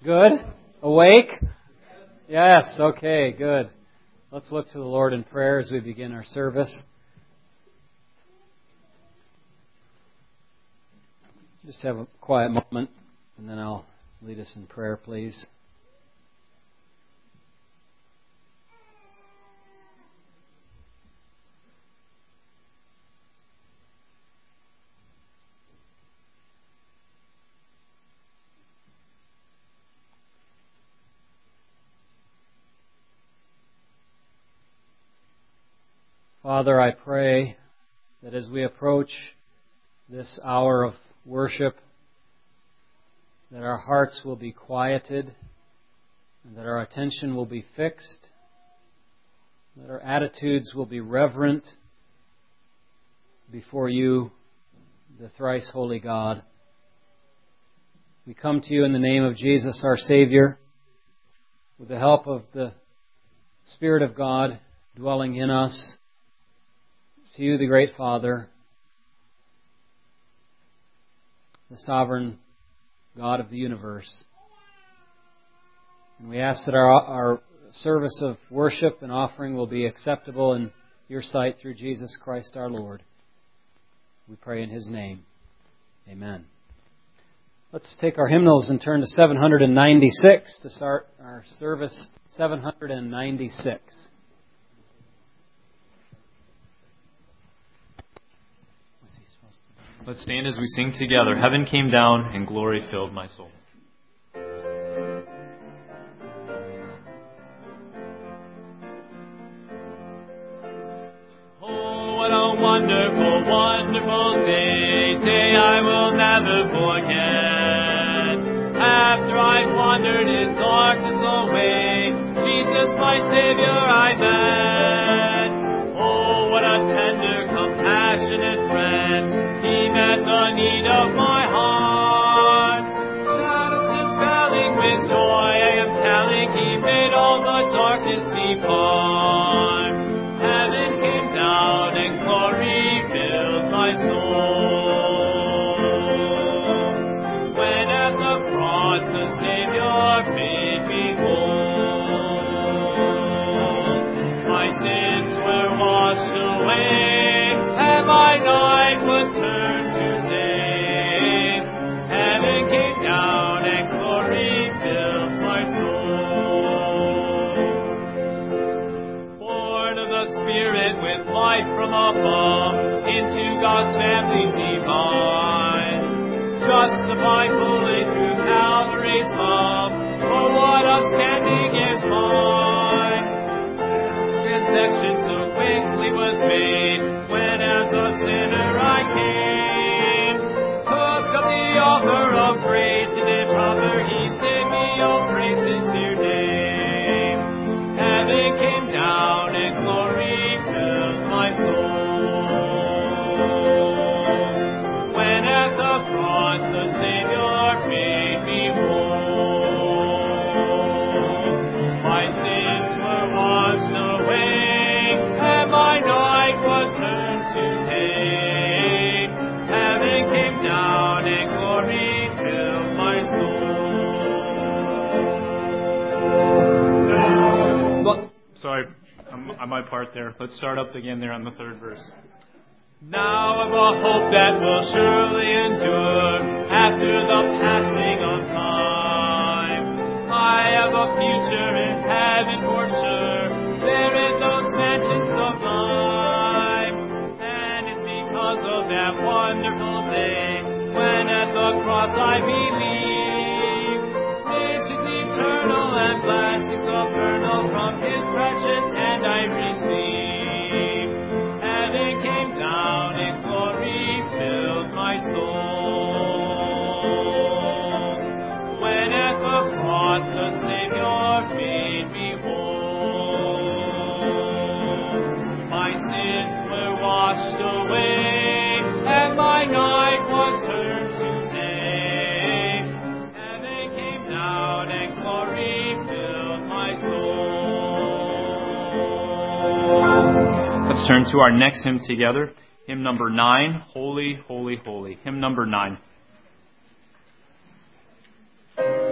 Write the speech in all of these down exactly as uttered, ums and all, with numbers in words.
Good? Awake? Yes, okay, good. Let's look to the Lord in prayer as we begin our service. Just have a quiet moment, and then I'll lead us in prayer, please. Father, I pray that as we approach this hour of worship, that our hearts will be quieted, and that our attention will be fixed, that our attitudes will be reverent before you, the thrice holy God. We come to you in the name of Jesus, our Savior, with the help of the Spirit of God dwelling in us. To you, the great Father, the sovereign God of the universe. And we ask that our, our service of worship and offering will be acceptable in your sight through Jesus Christ our Lord. We pray in His name. Amen. Let's take our hymnals and turn to seven ninety-six to start our service. seven ninety-six. Let's stand as we sing together. Heaven came down and glory filled my soul. Oh, what a wonderful, wonderful day, day I will never forget. After I've wandered in darkness away, Jesus my Savior I met. Oh, what a tender, compassionate friend. He met the need of my heart. Shadows dispelling with joy, I am telling, He made all the darkness depart. Heaven came down and glory filled my soul. When at the cross the Savior made me whole, my sins were washed away, and my night was turned to day. Heaven came down and glory filled my soul. Born of the Spirit with life from above, into God's family divine. Justified fully through Calvary's love, oh what a standing is mine. Transaction so quickly was made, when as a sinner I came. Took up the offer of grace, and in proper He saved me, oh praise His dear name. Heaven came down and glory filled my soul. When at the cross the Savior made me whole, my sins were washed away, and my night was turned to day. Heaven came down and glory filled my soul. Sorry, I'm on my part there. Let's start up again there on the third verse. Now I've a hope that will surely endure after the passing of time. I have a future in heaven for sure, there in those mansions of life. And it's because of that wonderful day, when at the cross I believe, riches eternal and blessings supernal from His precious hand I receive. Heaven came down and glory filled my soul. When at the cross the Savior made me whole, my sins were washed away, and my night was turned to day. Heaven came down and glory filled my soul. Let's turn to our next hymn together. Hymn number nine, Holy, Holy, Holy. Hymn number nine.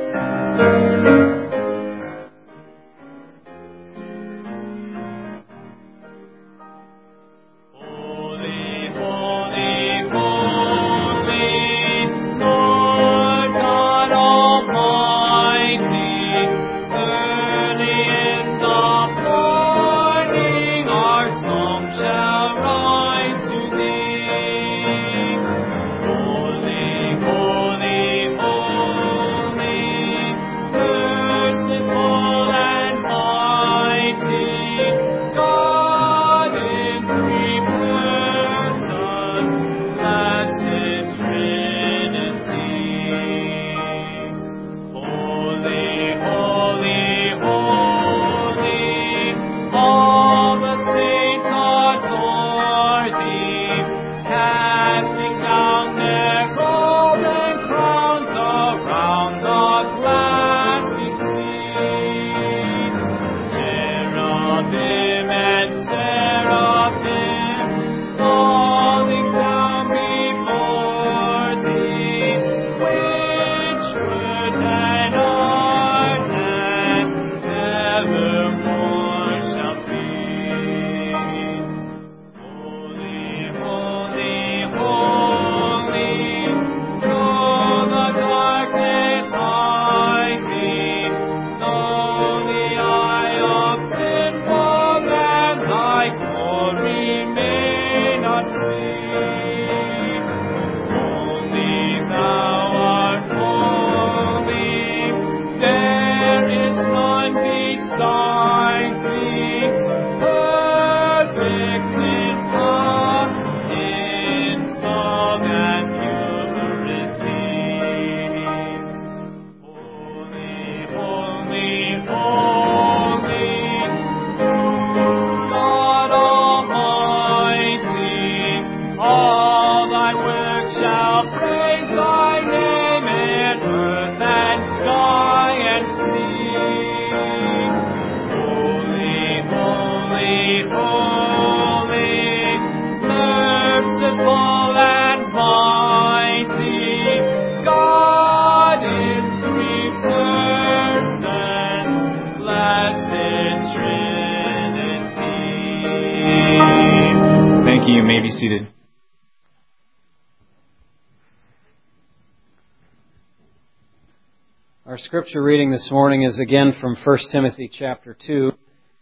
You may be seated. Our scripture reading this morning is again from First Timothy chapter two.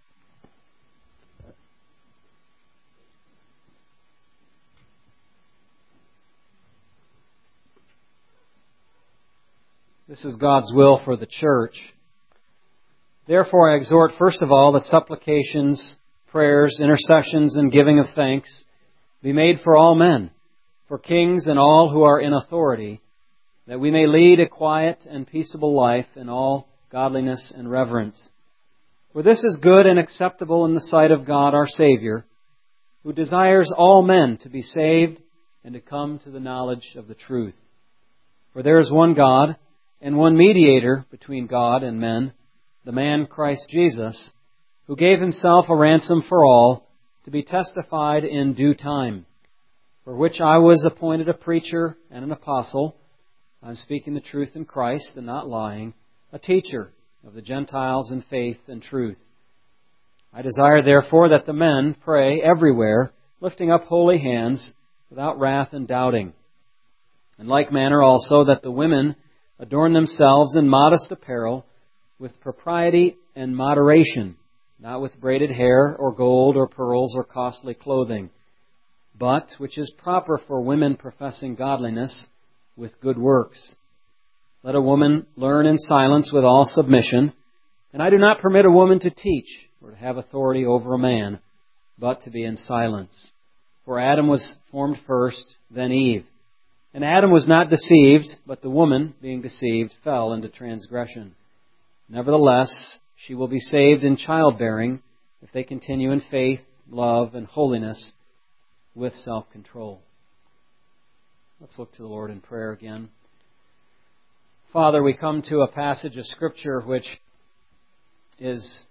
This is God's will for the church. Therefore I exhort first of all that supplications, prayers, intercessions, and giving of thanks be made for all men, for kings and all who are in authority, that we may lead a quiet and peaceable life in all godliness and reverence. For this is good and acceptable in the sight of God our Savior, who desires all men to be saved and to come to the knowledge of the truth. For there is one God and one mediator between God and men, the man Christ Jesus, who gave himself a ransom for all, to be testified in due time, for which I was appointed a preacher and an apostle. I am speaking the truth in Christ and not lying, a teacher of the Gentiles in faith and truth. I desire therefore that the men pray everywhere, lifting up holy hands, without wrath and doubting. In like manner also that the women adorn themselves in modest apparel, with propriety and moderation, not with braided hair or gold or pearls or costly clothing, but which is proper for women professing godliness, with good works. Let a woman learn in silence with all submission, and I do not permit a woman to teach or to have authority over a man, but to be in silence. For Adam was formed first, then Eve. And Adam was not deceived, but the woman, being deceived, fell into transgression. Nevertheless, she will be saved in childbearing if they continue in faith, love, and holiness with self-control. Let's look to the Lord in prayer again. Father, we come to a passage of Scripture which is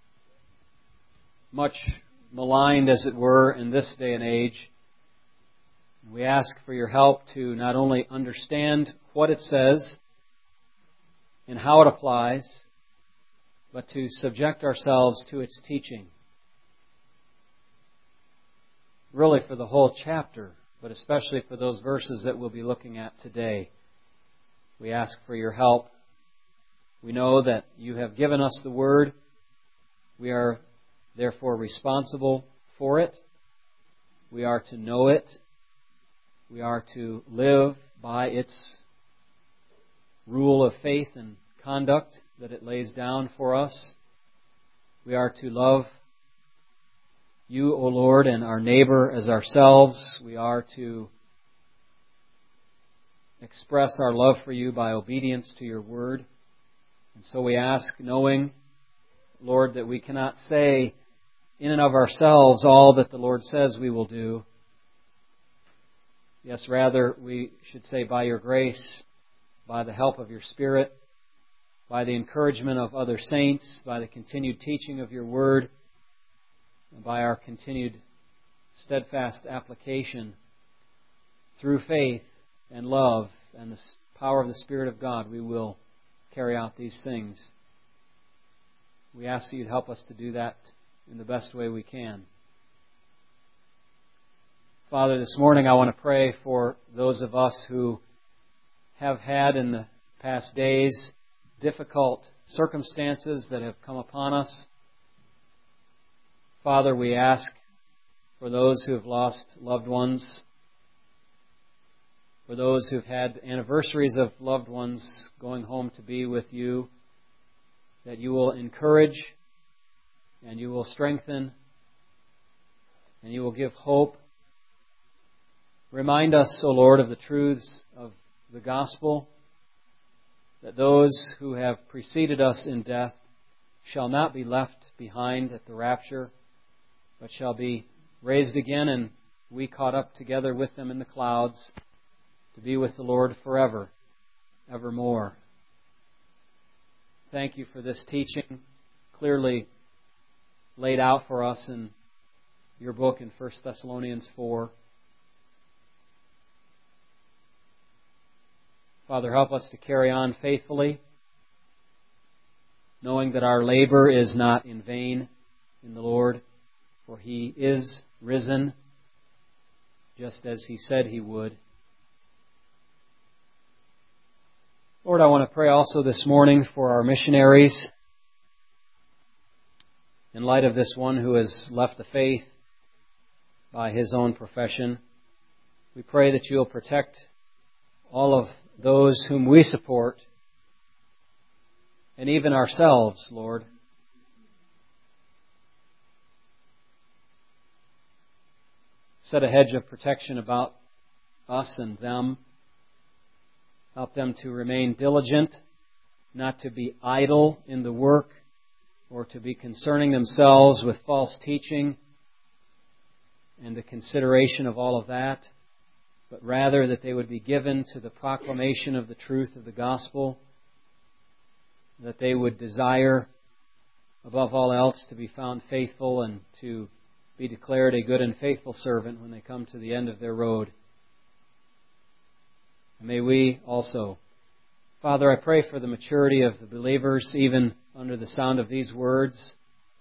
much maligned, as it were, in this day and age. We ask for your help to not only understand what it says and how it applies, but to subject ourselves to its teaching. Really for the whole chapter, but especially for those verses that we'll be looking at today. We ask for your help. We know that you have given us the Word. We are therefore responsible for it. We are to know it. We are to live by its rule of faith and conduct that it lays down for us. We are to love you, O Lord, and our neighbor as ourselves. We are to express our love for you by obedience to your word. And so we ask, knowing, Lord, that we cannot say in and of ourselves all that the Lord says we will do. Yes, rather, we should say by your grace, by the help of your Spirit, by the encouragement of other saints, by the continued teaching of your word, and by our continued steadfast application through faith and love and the power of the Spirit of God, we will carry out these things. We ask that you'd help us to do that in the best way we can. Father, this morning I want to pray for those of us who have had in the past days difficult circumstances that have come upon us. Father, we ask for those who have lost loved ones, for those who have had anniversaries of loved ones going home to be with you, that you will encourage and you will strengthen and you will give hope. Remind us, O Lord, of the truths of the gospel, that those who have preceded us in death shall not be left behind at the rapture, but shall be raised again and we caught up together with them in the clouds to be with the Lord forever, evermore. Thank you for this teaching, clearly laid out for us in your book in First Thessalonians four. Father, help us to carry on faithfully, knowing that our labor is not in vain in the Lord, for He is risen, just as He said He would. Lord, I want to pray also this morning for our missionaries. In light of this one who has left the faith by his own profession, we pray that you'll protect all of those whom we support, and even ourselves, Lord. Set a hedge of protection about us and them. Help them to remain diligent, not to be idle in the work, or to be concerning themselves with false teaching and the consideration of all of that, but rather that they would be given to the proclamation of the truth of the gospel, that they would desire, above all else, to be found faithful and to be declared a good and faithful servant when they come to the end of their road. And may we also. Father, I pray for the maturity of the believers, even under the sound of these words.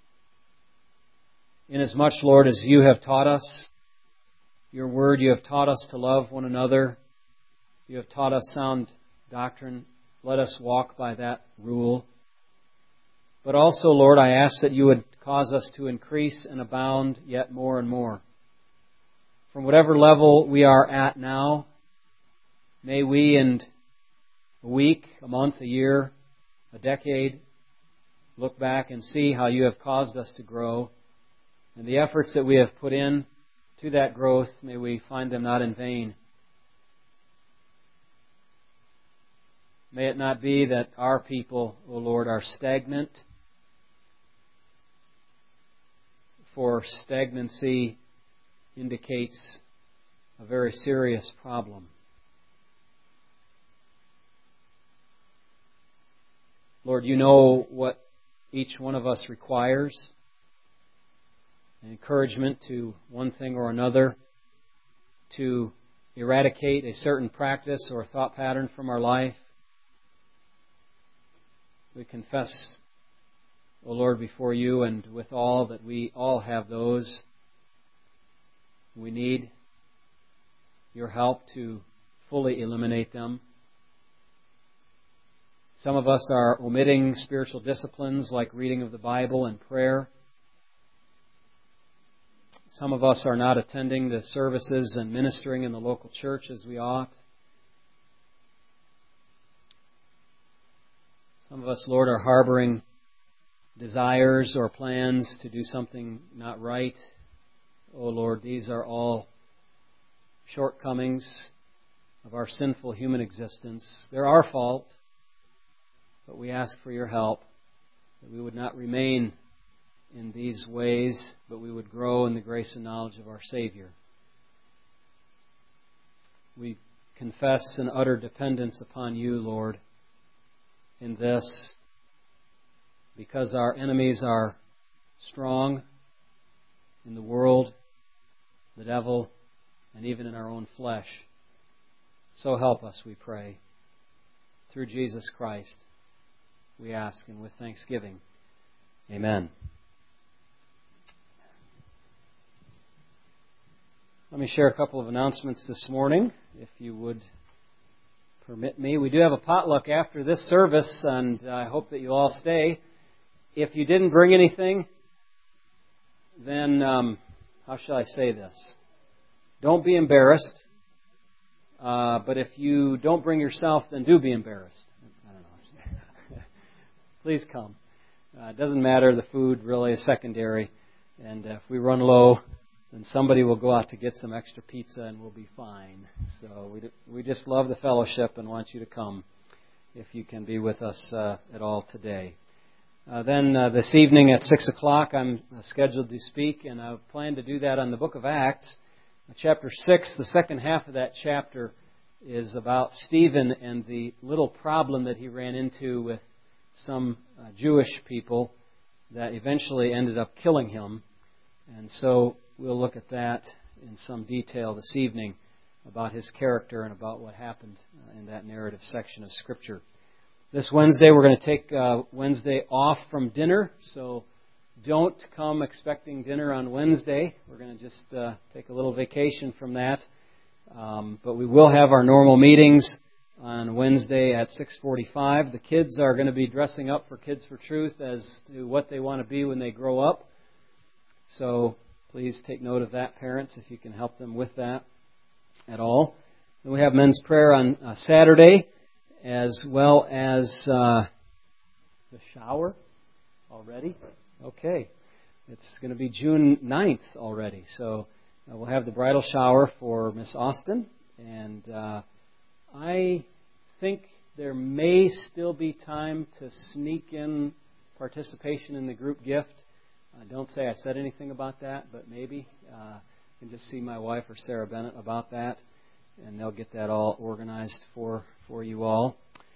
Inasmuch, Lord, as you have taught us your word, you have taught us to love one another. You have taught us sound doctrine. Let us walk by that rule. But also, Lord, I ask that you would cause us to increase and abound yet more and more. From whatever level we are at now, may we in a week, a month, a year, a decade, look back and see how you have caused us to grow. And the efforts that we have put in to that growth, may we find them not in vain. May it not be that our people, O Lord, are stagnant, for stagnancy indicates a very serious problem. Lord, you know what each one of us requires. Encouragement to one thing or another, to eradicate a certain practice or thought pattern from our life. we confess, O Lord, before you and with all that we all have those. We need your help to fully eliminate them. Some of us are omitting spiritual disciplines like reading of the Bible and prayer. Some of us are not attending the services and ministering in the local church as we ought. Some of us, Lord, are harboring desires or plans to do something not right. Oh Lord, these are all shortcomings of our sinful human existence. They're our fault, but we ask for your help, that we would not remain in these ways, but we would grow in the grace and knowledge of our Savior. We confess an utter dependence upon you, Lord, in this, because our enemies are strong in the world, the devil, and even in our own flesh. So help us, we pray. Through Jesus Christ, we ask, and with thanksgiving. Amen. Let me share a couple of announcements this morning, if you would permit me. We do have a potluck after this service, and I hope that you all stay. If you didn't bring anything, then, um, how shall I say this? Don't be embarrassed. Uh, but if you don't bring yourself, then do be embarrassed. I don't know. Please come. Uh, it doesn't matter. The food really is secondary. And uh, if we run low, then somebody will go out to get some extra pizza and we'll be fine. So we we just love the fellowship and want you to come if you can be with us uh, at all today. Uh, then uh, this evening at six o'clock, I'm uh, scheduled to speak, and I plan to do that on the book of Acts. Uh, chapter six, the second half of that chapter is about Stephen and the little problem that he ran into with some uh, Jewish people that eventually ended up killing him. And so we'll look at that in some detail this evening about his character and about what happened uh, in that narrative section of Scripture. This Wednesday, we're going to take uh, Wednesday off from dinner, so don't come expecting dinner on Wednesday. We're going to just uh, take a little vacation from that. Um, but we will have our normal meetings on Wednesday at six forty-five. The kids are going to be dressing up for Kids for Truth as to what they want to be when they grow up. So please take note of that, parents, if you can help them with that at all. Then we have men's prayer on uh, Saturday, as well as uh, the shower already. Okay. It's going to be June ninth already. So uh, we'll have the bridal shower for Miss Austin. And uh, I think there may still be time to sneak in participation in the group gift. Uh, don't say I said anything about that, but maybe. Uh, you can just see my wife or Sarah Bennett about that, and they'll get that all organized for, for you all.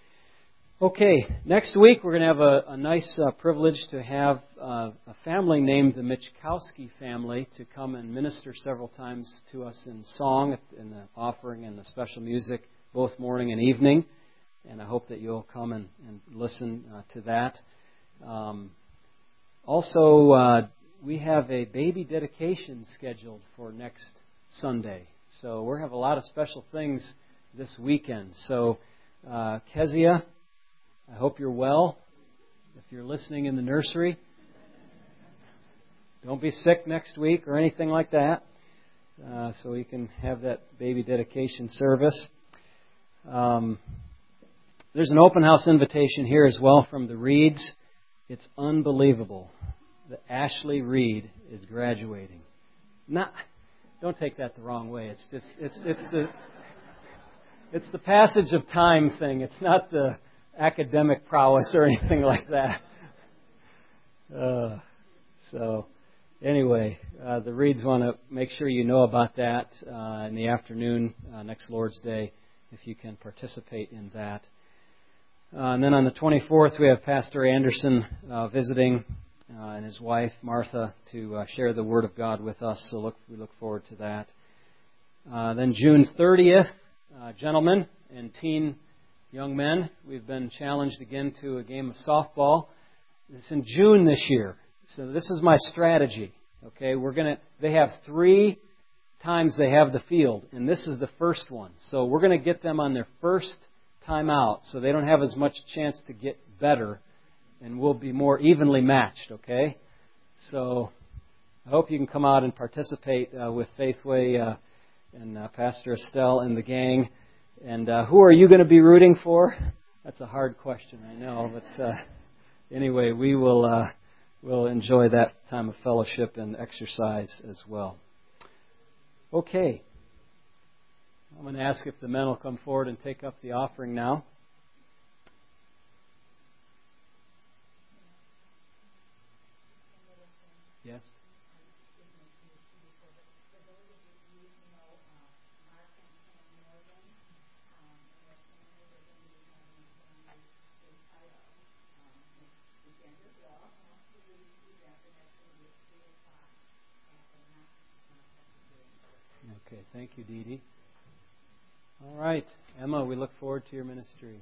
Okay, next week we're going to have a, a nice uh, privilege to have uh, a family named the Michkowski family to come and minister several times to us in song, in the offering and the special music, both morning and evening. And I hope that you'll come and, and listen uh, to that. Um, also, uh, we have a baby dedication scheduled for next Sunday. So we're going to have a lot of special things this weekend. So, uh, Kezia, I hope you're well. If you're listening in the nursery, don't be sick next week or anything like that. Uh, so we can have that baby dedication service. Um, there's an open house invitation here as well from the Reeds. It's unbelievable that Ashley Reed is graduating. Not, don't take that the wrong way. It's just it's it's the it's the passage of time thing. It's not the academic prowess or anything like that. Uh, so, anyway, uh, the Reeds want to make sure you know about that uh, in the afternoon, uh, next Lord's Day, if you can participate in that. Uh, and then on the twenty-fourth, we have Pastor Anderson uh, visiting uh, and his wife, Martha, to uh, share the Word of God with us. So look, we look forward to that. Uh, then June thirtieth, uh, gentlemen and teen young men, we've been challenged again to a game of softball. It's in June this year. So this is my strategy. Okay, we're gonna. They have three times they have the field, and this is the first one. So we're going to get them on their first time out, so they don't have as much chance to get better, and we'll be more evenly matched. Okay, so I hope you can come out and participate uh, with Faithway uh, and uh, Pastor Estelle and the gang. And uh, who are you going to be rooting for? That's a hard question, I know, but uh, anyway, we will. Uh, We'll enjoy that time of fellowship and exercise as well. Okay. I'm going to ask if the men will come forward and take up the offering now. Yes? Okay, thank you, Dee Dee. All right, Emma, we look forward to your ministry.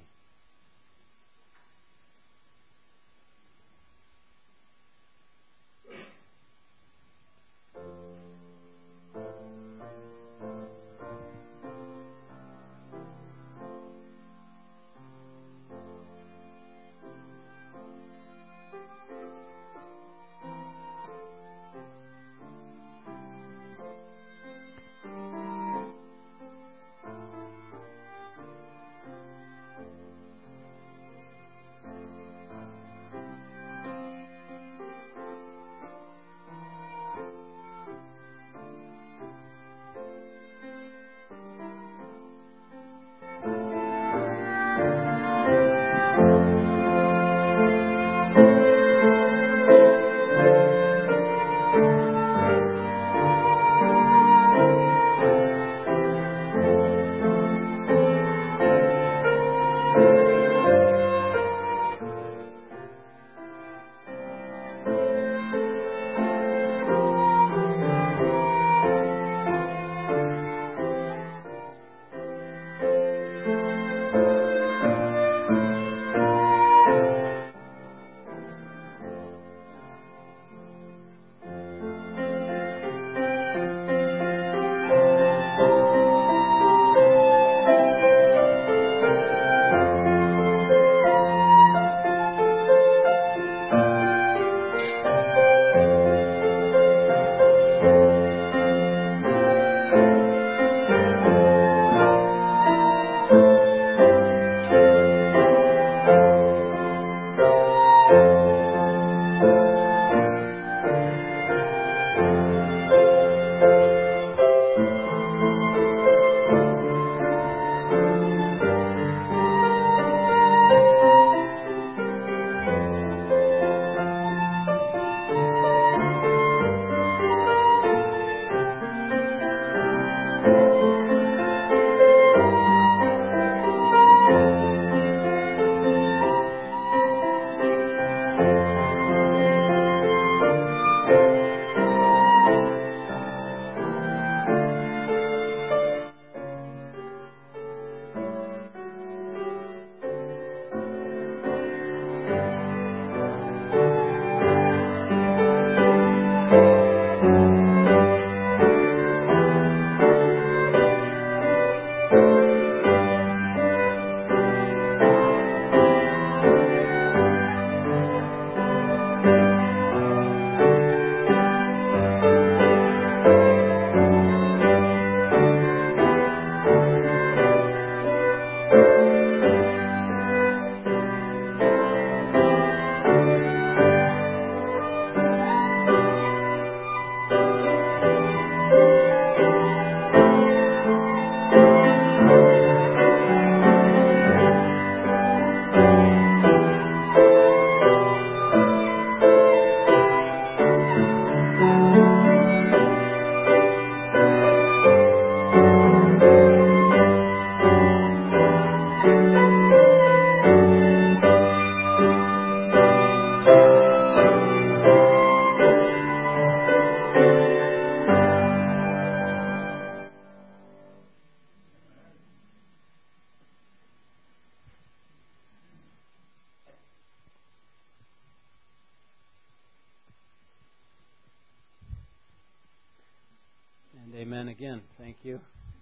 amen again. Thank you.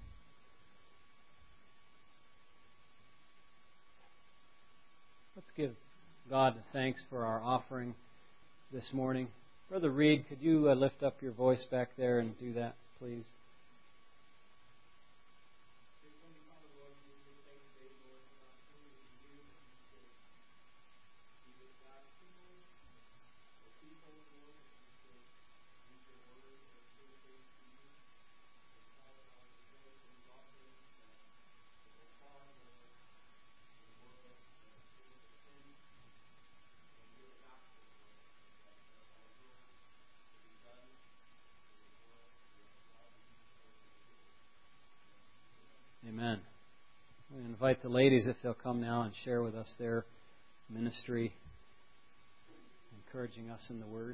Let's give God thanks for our offering this morning. Brother Reed, could you uh, lift up your voice back there and do that, please? Amen. We invite the ladies, if they'll come now and share with us their ministry, encouraging us in the Word.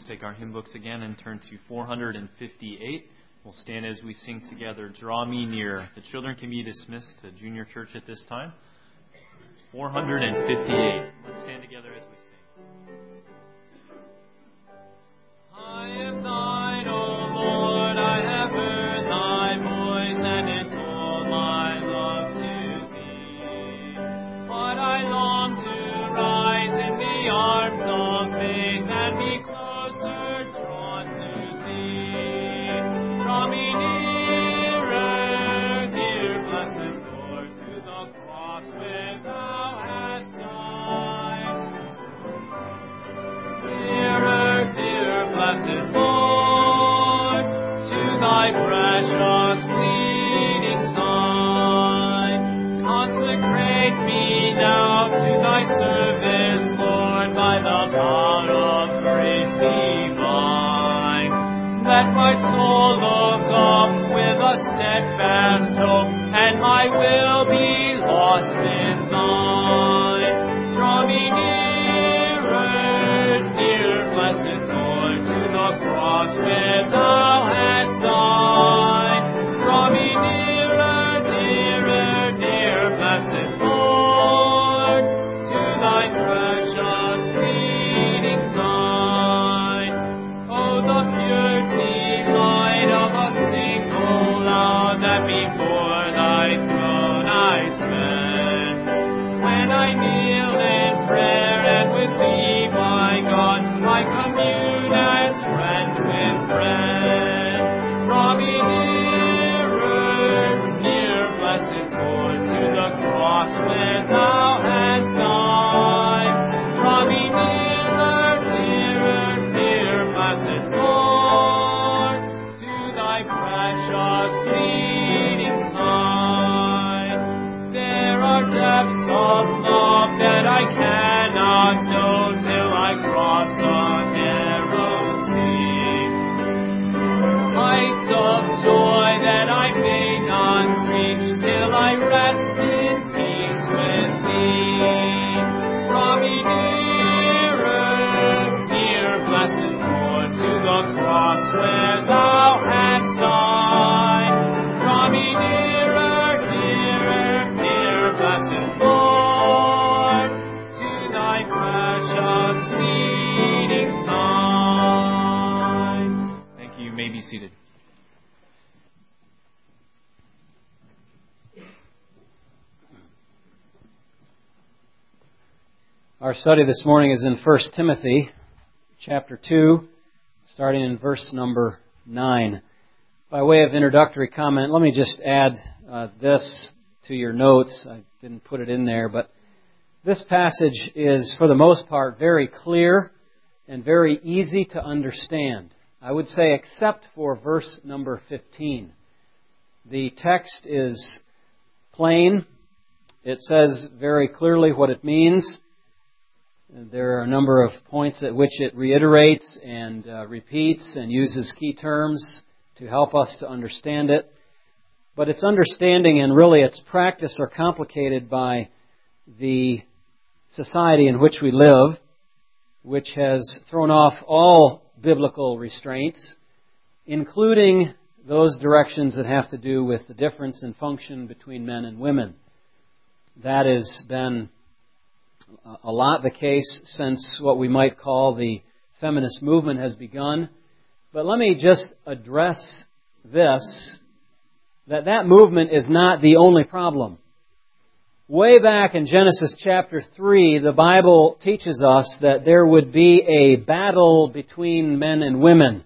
take our hymn books again and turn to four hundred fifty-eight. We'll stand as we sing together, Draw Me Near. The children can be dismissed to junior church at this time. four hundred fifty-eight. Let's stand together as we sing. I am thine, O Lord, I have heard thy voice, and it's all my love to thee. But I long to rise in the arms of faith and be closer drawn to thee. Draw me nearer, dear blessed Lord, to the cross where thou hast died. Nearer, dear blessed Lord, to thy precious bleeding side. Consecrate me now to thy service, Lord, by the power of grace divine. Let my soul look up with a steadfast hope, and my will be lost in thine. Draw me nearer, dear blessed Lord, to the cross where thou hast died. Draw me nearer, nearer, dear blessed Lord, to thy precious bleeding side. Oh, the pure delight of a single hour that before thy throne I spend. When I kneel in prayer and with thee, my God, I commune as friend with friend. Draw me nearer, near blessed Lord, to the cross where thou hast died. Draw me nearer, nearer, dear blessed Lord, to thy precious bleeding side. There are depths of love that I cannot know till I cross a narrow sea. Heights of joy that I may not reach till I rest in peace with thee. Draw me nearer, near blessed Lord, to the cross where thou hast died. Draw me nearer, nearer, near blessed Lord, to thy precious bleeding side. Thank you. You may be seated. Our study this morning is in First Timothy chapter two, starting in verse number nine. By way of introductory comment, let me just add uh, this to your notes. I didn't put it in there, but this passage is, for the most part, very clear and very easy to understand. I would say except for verse number fifteen. The text is plain. It says very clearly what it means. There are a number of points at which it reiterates and uh, repeats and uses key terms to help us to understand it. But its understanding and really its practice are complicated by the society in which we live, which has thrown off all biblical restraints, including those directions that have to do with the difference in function between men and women. That has been a lot the case since what we might call the feminist movement has begun. But let me just address this, that that movement is not the only problem. Way back in Genesis chapter three, the Bible teaches us that there would be a battle between men and women.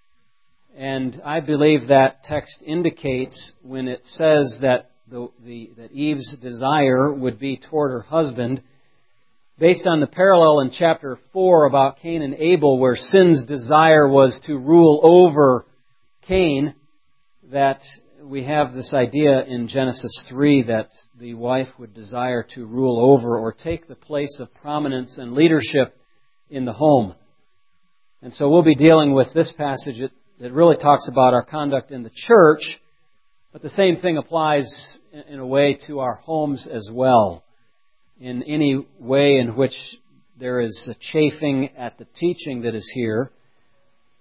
And I believe that text indicates when it says that the, the that Eve's desire would be toward her husband, based on the parallel in chapter four about Cain and Abel, where sin's desire was to rule over Cain, that we have this idea in Genesis three that the wife would desire to rule over or take the place of prominence and leadership in the home. And so we'll be dealing with this passage that really talks about our conduct in the church, but the same thing applies in a way to our homes as well. In any way in which there is a chafing at the teaching that is here,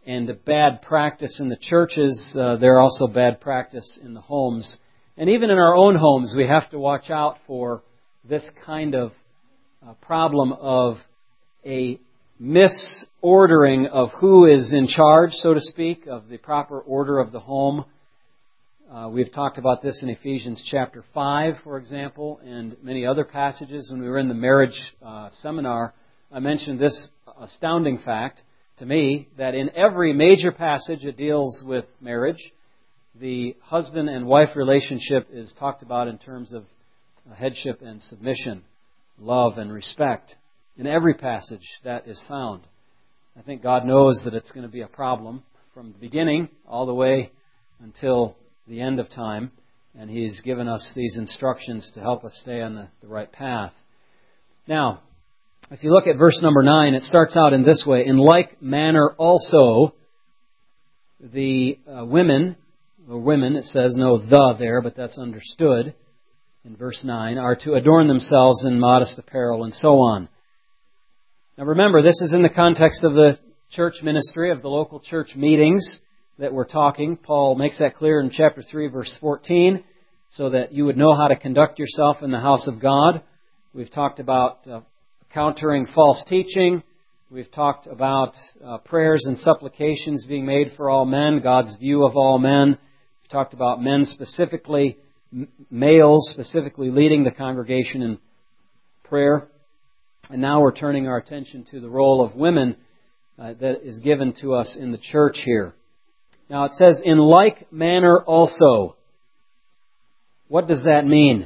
and bad practice in the churches, uh, there are also bad practice in the homes. And even in our own homes, we have to watch out for this kind of uh, problem of a misordering of who is in charge, so to speak, of the proper order of the home. Uh, we've talked about this in Ephesians chapter five, for example, and many other passages. When we were in the marriage uh, seminar, I mentioned this astounding fact to me, that in every major passage that deals with marriage, the husband and wife relationship is talked about in terms of headship and submission, love and respect. In every passage that is found. I think God knows that it's going to be a problem from the beginning all the way until the end of time, and He's given us these instructions to help us stay on the, the right path. Now, if you look at verse number nine, it starts out in this way: in like manner also the uh, women, or women, it says no the there, but that's understood in verse nine, are to adorn themselves in modest apparel and so on. Now remember, this is in the context of the church ministry, of the local church meetings that we're talking. Paul makes that clear in chapter three, verse fourteen, so that you would know how to conduct yourself in the house of God. We've talked about uh, countering false teaching. We've talked about uh, prayers and supplications being made for all men, God's view of all men. We've talked about men specifically, m- males specifically leading the congregation in prayer. And now we're turning our attention to the role of women uh, that is given to us in the church here. Now it says, in like manner also. What does that mean?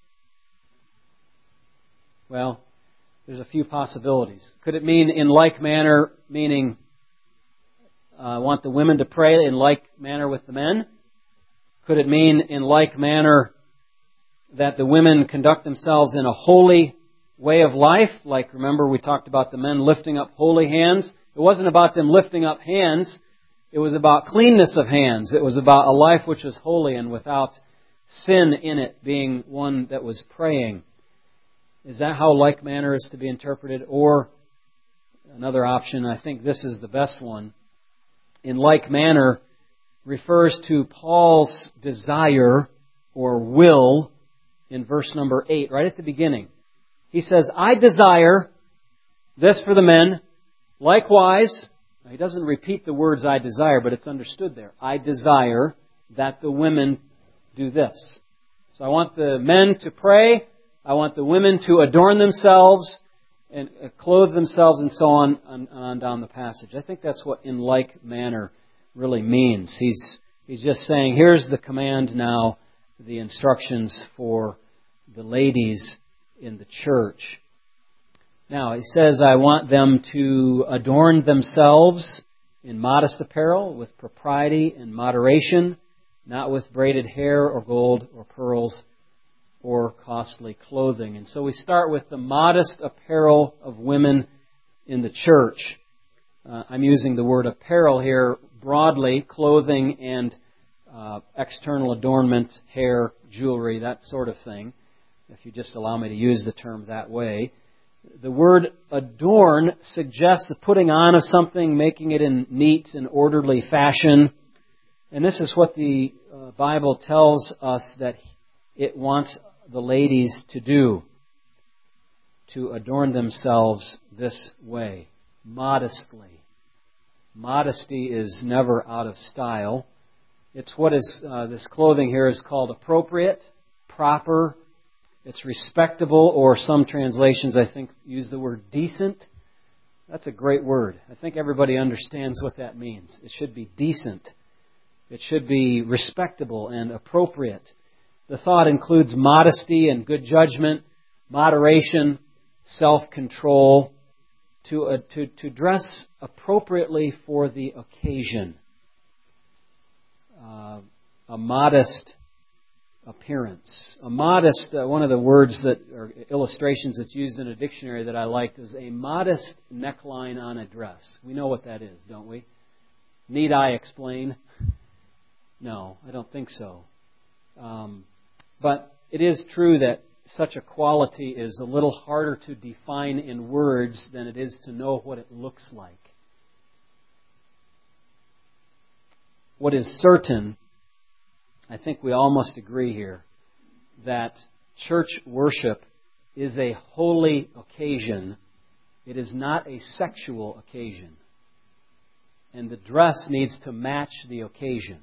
Well, there's a few possibilities. Could it mean in like manner, meaning I uh, want the women to pray in like manner with the men? Could it mean in like manner that the women conduct themselves in a holy way of life? Like, remember, we talked about the men lifting up holy hands. It wasn't about them lifting up hands. It was about cleanness of hands. It was about a life which was holy and without sin in it, being one that was praying. Is that how like manner is to be interpreted? Or another option, I think this is the best one. In like manner refers to Paul's desire or will in verse number eight, right at the beginning. He says, I desire this for the men. Likewise, now he doesn't repeat the words I desire, but it's understood there. I desire that the women do this. So I want the men to pray. I want the women to adorn themselves and clothe themselves and so on, on, on down the passage. I think that's what in like manner really means. He's, he's just saying, here's the command now, the instructions for the ladies in the church. Now, he says, I want them to adorn themselves in modest apparel, with propriety and moderation, not with braided hair or gold or pearls or costly clothing. And so we start with the modest apparel of women in the church. Uh, I'm using the word apparel here broadly, clothing and uh, external adornment, hair, jewelry, that sort of thing, if you just allow me to use the term that way. The word adorn suggests the putting on of something, making it in neat and orderly fashion. And this is what the uh, Bible tells us that it wants the ladies to do, to adorn themselves this way, modestly. Modesty is never out of style. It's what is uh, this clothing here is called appropriate, proper. It's respectable, or some translations, I think, use the word decent. That's a great word. I think everybody understands what that means. It should be decent. It should be respectable and appropriate. The thought includes modesty and good judgment, moderation, self-control, to, uh, to, to dress appropriately for the occasion. Uh, a modest appearance. A modest, uh, one of the words that, or illustrations that's used in a dictionary that I liked is a modest neckline on a dress. We know what that is, don't we? Need I explain? No, I don't think so. Um, but it is true that such a quality is a little harder to define in words than it is to know what it looks like. what is certain, I think we all must agree here, that church worship is a holy occasion. It is not a sexual occasion. And the dress needs to match the occasion.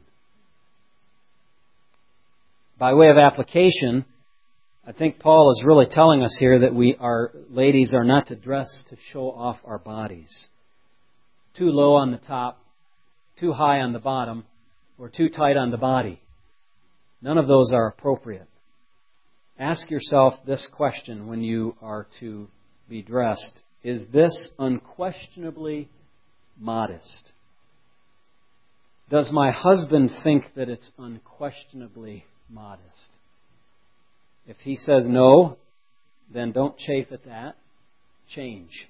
By way of application, I think Paul is really telling us here that we are, ladies are not to dress to show off our bodies. Too low on the top, too high on the bottom, or too tight on the body. None of those are appropriate. Ask yourself this question when you are to be dressed. Is this unquestionably modest? Does my husband think that it's unquestionably modest? If he says no, then don't chafe at that. Change.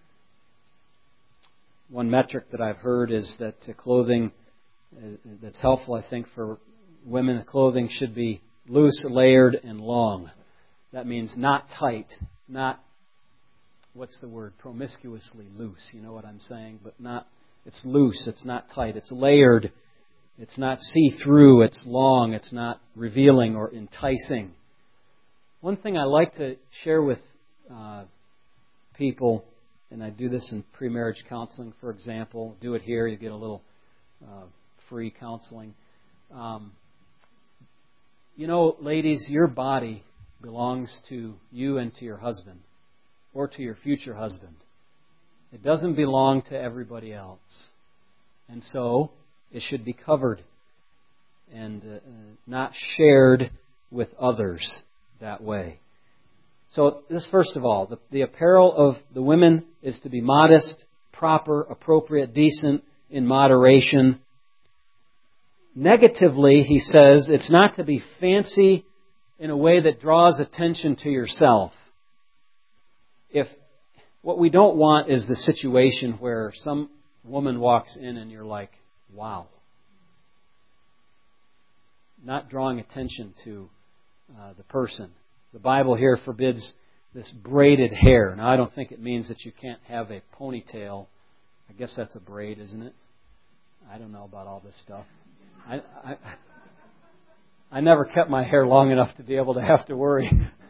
One metric that I've heard is that clothing that's helpful, I think, for women, clothing should be loose, layered, and long. That means not tight, not, what's the word, promiscuously loose. You know what I'm saying? But not, it's loose, it's not tight, it's layered, it's not see-through, it's long, it's not revealing or enticing. One thing I like to share with uh, people, and I do this in pre-marriage counseling, for example, do it here, you get a little uh, free counseling. Um, you know, ladies, your body belongs to you and to your husband, or to your future husband. It doesn't belong to everybody else. And so, it should be covered and uh, not shared with others that way. So, this first of all, the, the apparel of the women is to be modest, proper, appropriate, decent, in moderation. Negatively, he says, it's not to be fancy in a way that draws attention to yourself. If what we don't want is the situation where some woman walks in and you're like, wow. Not drawing attention to uh, the person. The Bible here forbids this braided hair. Now, I don't think it means that you can't have a ponytail. I guess that's a braid, isn't it? I don't know about all this stuff. I, I, I never kept my hair long enough to be able to have to worry.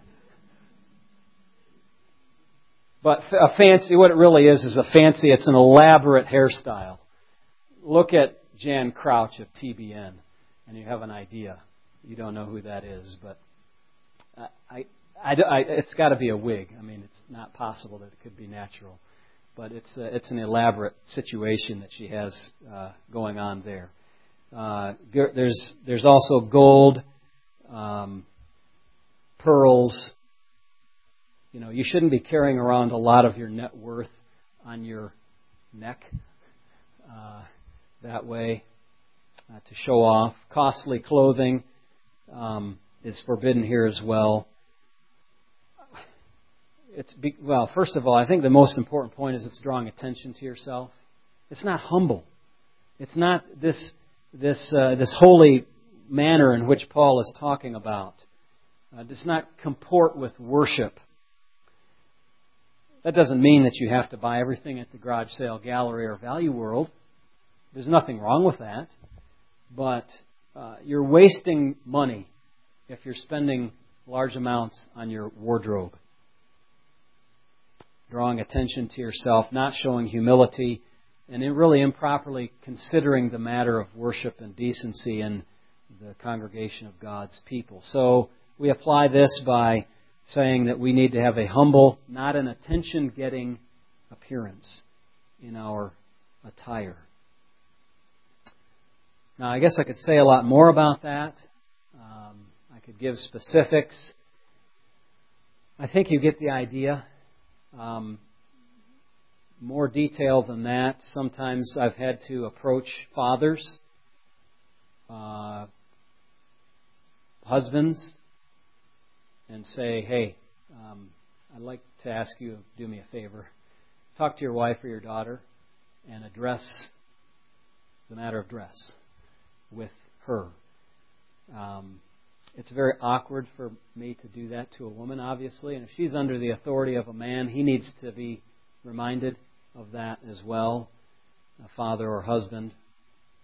But a fancy, what it really is, is a fancy, it's an elaborate hairstyle. Look at Jan Crouch of T B N, and you have an idea. You don't know who that is, but I, I, I, it's got to be a wig. I mean, it's not possible that it could be natural. But it's a, it's an elaborate situation that she has uh, going on there. Uh, there's there's also gold, um, pearls. You know, you shouldn't be carrying around a lot of your net worth on your neck uh, that way uh, to show off. Costly clothing um, is forbidden here as well. It's be, well, first of all, I think the most important point is it's drawing attention to yourself. It's not humble. It's not this this uh, this holy manner in which Paul is talking about. Uh, it does not comport with worship. That doesn't mean that you have to buy everything at the garage sale gallery or Value World. There's nothing wrong with that. But uh, you're wasting money if you're spending large amounts on your wardrobe. Drawing attention to yourself, not showing humility, and really improperly considering the matter of worship and decency in the congregation of God's people. So we apply this by saying that we need to have a humble, not an attention-getting appearance in our attire. Now, I guess I could say a lot more about that. Um, I could give specifics. I think you get the idea. Um, more detail than that. Sometimes I've had to approach fathers, uh, husbands, and say, hey, um, I'd like to ask you to do me a favor. Talk to your wife or your daughter and address the matter of dress with her. Um, it's very awkward for me to do that to a woman, obviously. And if she's under the authority of a man, he needs to be reminded of that as well, a father or husband.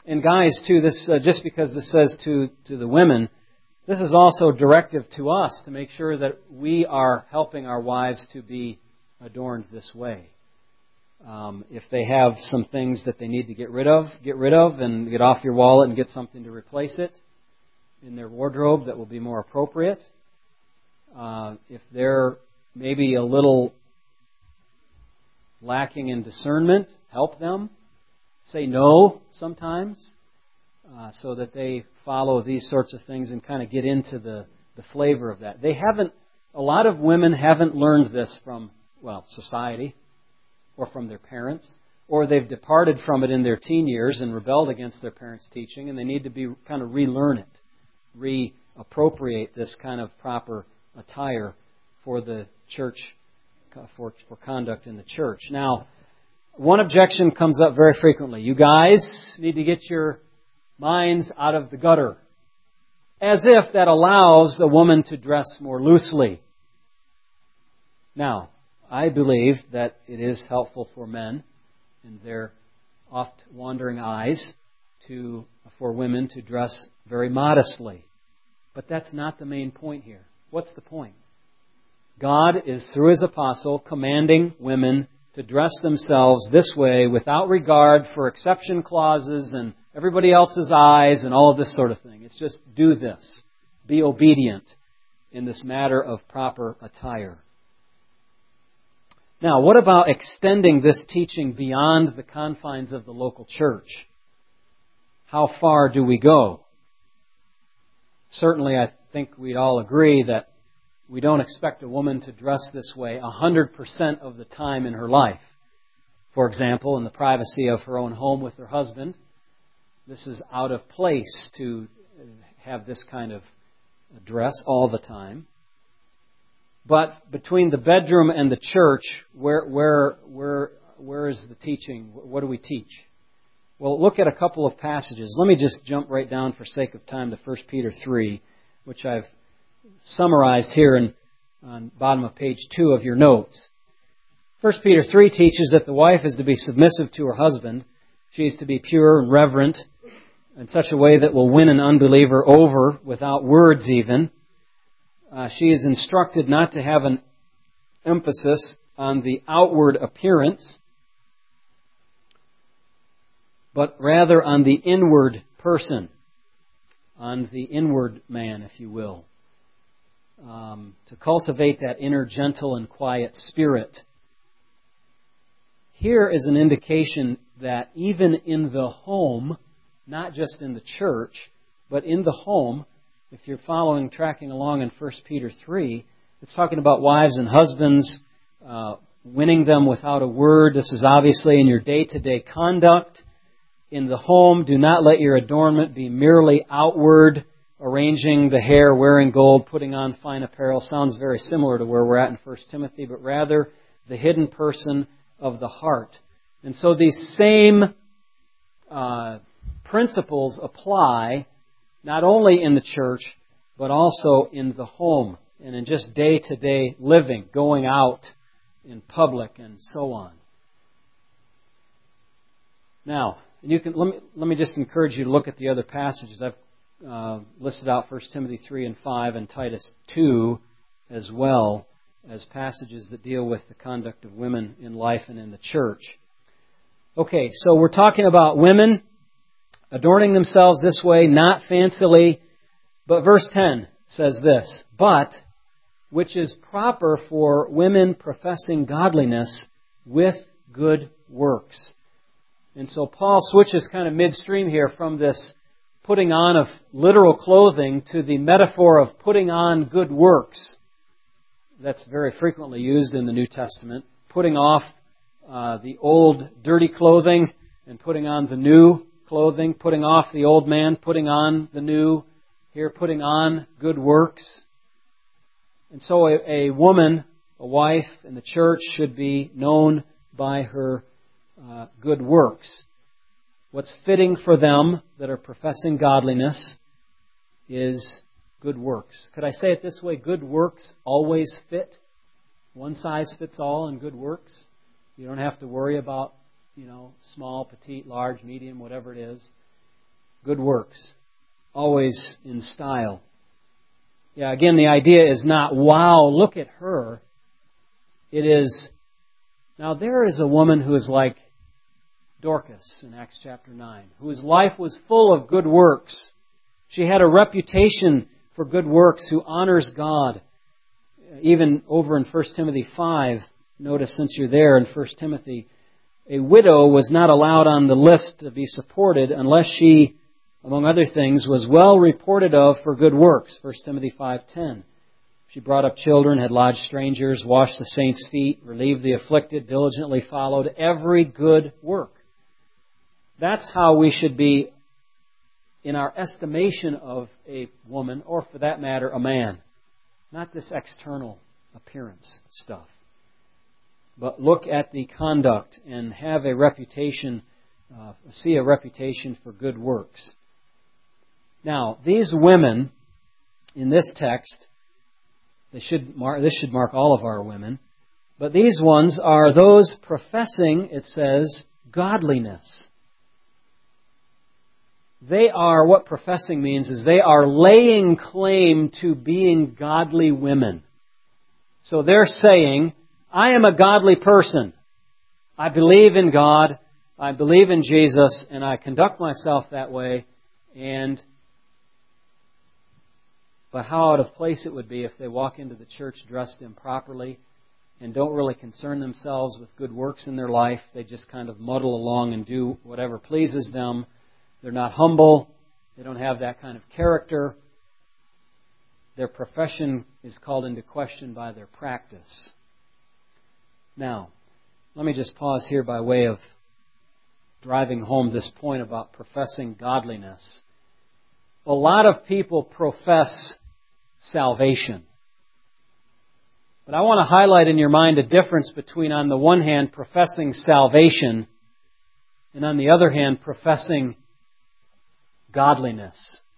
and guys, too, this uh, just because this says to, to the women, this is also directive to us to make sure that we are helping our wives to be adorned this way. Um, if they have some things that they need to get rid of, get rid of and get off your wallet and get something to replace it in their wardrobe that will be more appropriate. Uh, if they're maybe a little lacking in discernment, help them. Say no sometimes uh, so that they follow these sorts of things and kind of get into the, the flavor of that. They haven't, a lot of women haven't learned this from, well, society or from their parents, or they've departed from it in their teen years and rebelled against their parents' teaching, and they need to be kind of relearn it, reappropriate this kind of proper attire for the church, for, for conduct in the church. Now, one objection comes up very frequently. You guys need to get your minds out of the gutter. As if that allows a woman to dress more loosely. Now, I believe that it is helpful for men and their oft wandering eyes to for women to dress very modestly. But that's not the main point here. What's the point? God is, through His apostle, commanding women to dress themselves this way without regard for exception clauses and everybody else's eyes and all of this sort of thing. It's just do this. Be obedient in this matter of proper attire. Now, what about extending this teaching beyond the confines of the local church? How far do we go? Certainly, I think we'd all agree that we don't expect a woman to dress this way one hundred percent of the time in her life. For example, in the privacy of her own home with her husband, this is out of place to have this kind of dress all the time. But between the bedroom and the church, where where where where is the teaching? What do we teach? Well, look at a couple of passages. Let me just jump right down for sake of time to First Peter three, which I've summarized here in, on the bottom of page two of your notes. First Peter three teaches that the wife is to be submissive to her husband. She is to be pure and reverent in such a way that will win an unbeliever over without words even. Uh, she is instructed not to have an emphasis on the outward appearance, but rather on the inward person, on the inward man, if you will. Um, to cultivate that inner gentle and quiet spirit. Here is an indication that even in the home, not just in the church, but in the home, if you're following, tracking along in First Peter three, it's talking about wives and husbands, uh, winning them without a word. This is obviously in your day-to-day conduct. In the home, do not let your adornment be merely outward, arranging the hair, wearing gold, putting on fine apparel. Sounds very similar to where we're at in First Timothy, but rather the hidden person of the heart. And so these same uh, principles apply not only in the church, but also in the home and in just day-to-day living, going out in public and so on. Now, you can let me, let me just encourage you to look at the other passages. I've uh, listed out First Timothy three and five and Titus two as well as passages that deal with the conduct of women in life and in the church. Okay, so we're talking about women adorning themselves this way, not fancily. But verse ten says this, but which is proper for women professing godliness with good works. And so Paul switches kind of midstream here from this putting on of literal clothing to the metaphor of putting on good works. That's very frequently used in the New Testament. Putting off uh, the old dirty clothing and putting on the new clothing. Putting off the old man, putting on the new. Here, putting on good works. And so a, a woman, a wife in the church should be known by her uh, good works. What's fitting for them that are professing godliness is good works. Could I say it this way? Good works always fit. One size fits all in good works. You don't have to worry about, you know, small, petite, large, medium, whatever it is. good works, always in style. Yeah, again, the idea is not, wow, look at her. It is, now there is a woman who is like Dorcas in Acts chapter nine, whose life was full of good works. She had a reputation for good works, who honors God. Even over in First Timothy five, notice since you're there in First Timothy, a widow was not allowed on the list to be supported unless she, among other things, was well reported of for good works. First Timothy five ten. She brought up children, had lodged strangers, washed the saints' feet, relieved the afflicted, diligently followed every good work. That's how we should be in our estimation of a woman, or for that matter, a man. Not this external appearance stuff. But look at the conduct and have a reputation, uh, see a reputation for good works. Now, these women in this text, they should mark, this should mark all of our women, but these ones are those professing, it says, godliness. They are, what professing means is they are laying claim to being godly women. So they're saying, I am a godly person. I believe in God. I believe in Jesus, and I conduct myself that way. And but how out of place it would be if they walk into the church dressed improperly and don't really concern themselves with good works in their life. They just kind of muddle along and do whatever pleases them. They're not humble. They don't have that kind of character. Their profession is called into question by their practice. Now, let me just pause here by way of driving home this point about professing godliness. A lot of people profess salvation. But I want to highlight in your mind a difference between, on the one hand, professing salvation, and on the other hand, professing godliness.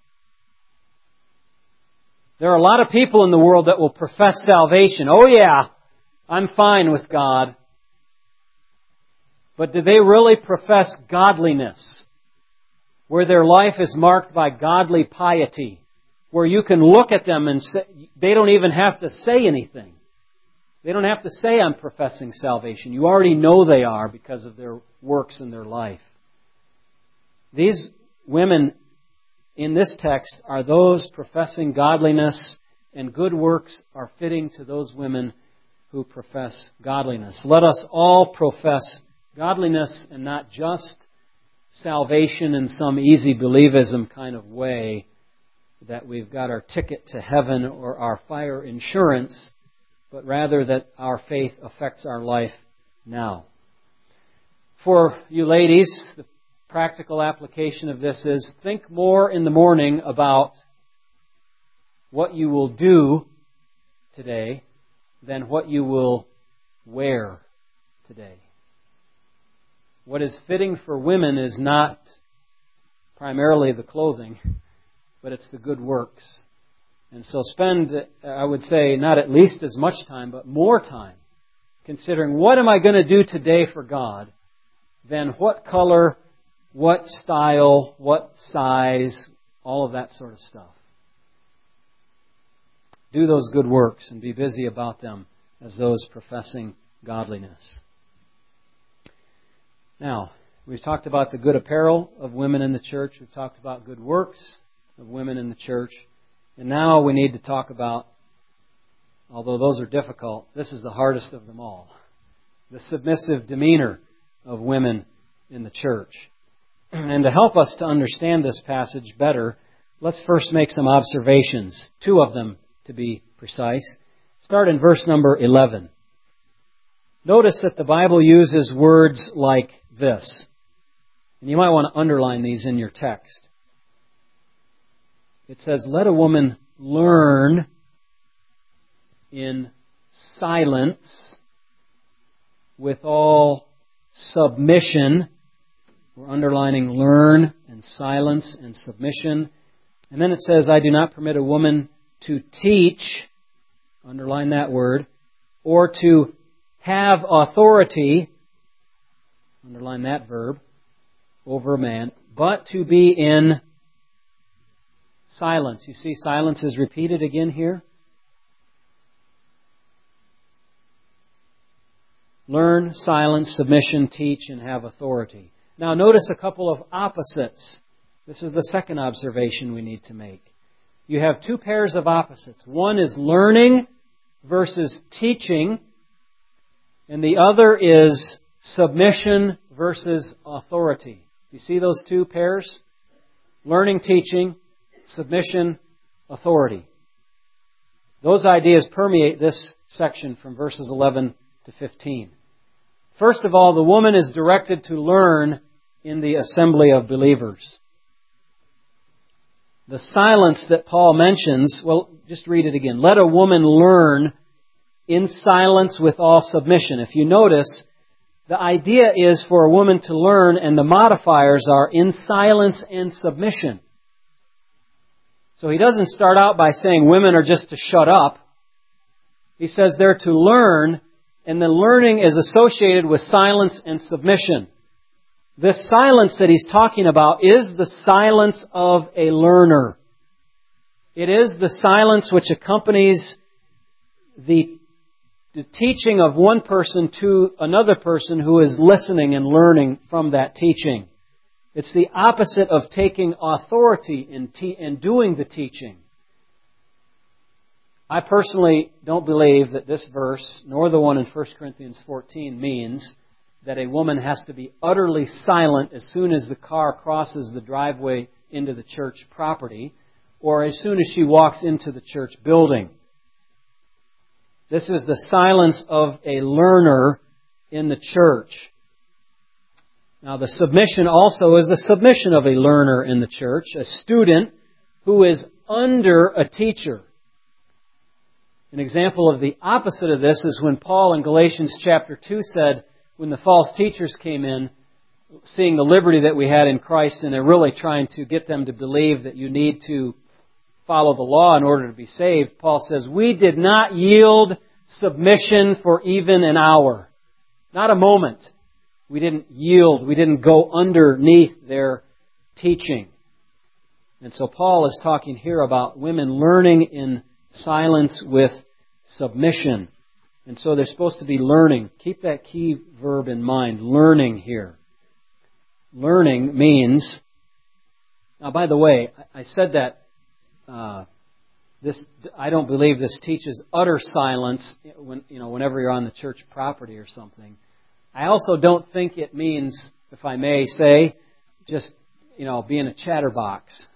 There are a lot of people in the world that will profess salvation. Oh yeah, I'm fine with God. But do they really profess godliness? Where their life is marked by godly piety. Where you can look at them and say, they don't even have to say anything. They don't have to say, I'm professing salvation. You already know they are because of their works in their life. These women in this text are those professing godliness, and good works are fitting to those women who profess godliness. Let us all profess godliness and not just salvation in some easy believism kind of way, that we've got our ticket to heaven or our fire insurance, but rather that our faith affects our life now. For you ladies, the practical application of this is, think more in the morning about what you will do today than what you will wear today. What is fitting for women is not primarily the clothing, but it's the good works. And so spend, I would say, not at least as much time, but more time considering what am I going to do today for God than what color, what style, what size, all of that sort of stuff. Do those good works and be busy about them as those professing godliness. Now, we've talked about the good apparel of women in the church. We've talked about good works of women in the church. And now we need to talk about, although those are difficult, this is the hardest of them all, the submissive demeanor of women in the church. And to help us to understand this passage better, let's first make some observations, two of them to be precise. Start in verse number eleven. Notice that the Bible uses words like this. And you might want to underline these in your text. It says, let a woman learn in silence with all submission. We're underlining learn and silence and submission. And then it says, I do not permit a woman to teach, underline that word, or to have authority, underline that verb, over a man, but to be in silence. You see, silence is repeated again here. Learn, silence, submission, teach, and have authority. Now notice a couple of opposites. This is the second observation we need to make. You have two pairs of opposites. One is learning versus teaching, and the other is submission versus authority. You see those two pairs? Learning, teaching, submission, authority. Those ideas permeate this section from verses eleven to fifteen. First of all, the woman is directed to learn in the assembly of believers. The silence that Paul mentions, well, just read it again. Let a woman learn in silence with all submission. If you notice, the idea is for a woman to learn, and the modifiers are in silence and submission. So he doesn't start out by saying women are just to shut up. He says they're to learn, and the learning is associated with silence and submission. This silence that he's talking about is the silence of a learner. It is the silence which accompanies the, the teaching of one person to another person who is listening and learning from that teaching. It's the opposite of taking authority in, te- in doing the teaching. I personally don't believe that this verse, nor the one in First Corinthians fourteen, means that a woman has to be utterly silent as soon as the car crosses the driveway into the church property, or as soon as she walks into the church building. This is the silence of a learner in the church. Now, the submission also is the submission of a learner in the church, a student who is under a teacher. An example of the opposite of this is when Paul in Galatians chapter two said, when the false teachers came in, seeing the liberty that we had in Christ, and they're really trying to get them to believe that you need to follow the law in order to be saved, Paul says, we did not yield submission for even an hour. Not a moment. We didn't yield. We didn't go underneath their teaching. And so Paul is talking here about women learning in silence with submission. And so they're supposed to be learning. Keep that key verb in mind, learning here. Learning means... Now, by the way, I said that uh, this I don't believe this teaches utter silence when, you know, whenever you're on the church property or something. I also don't think it means, if I may say, just, you know, being a chatterbox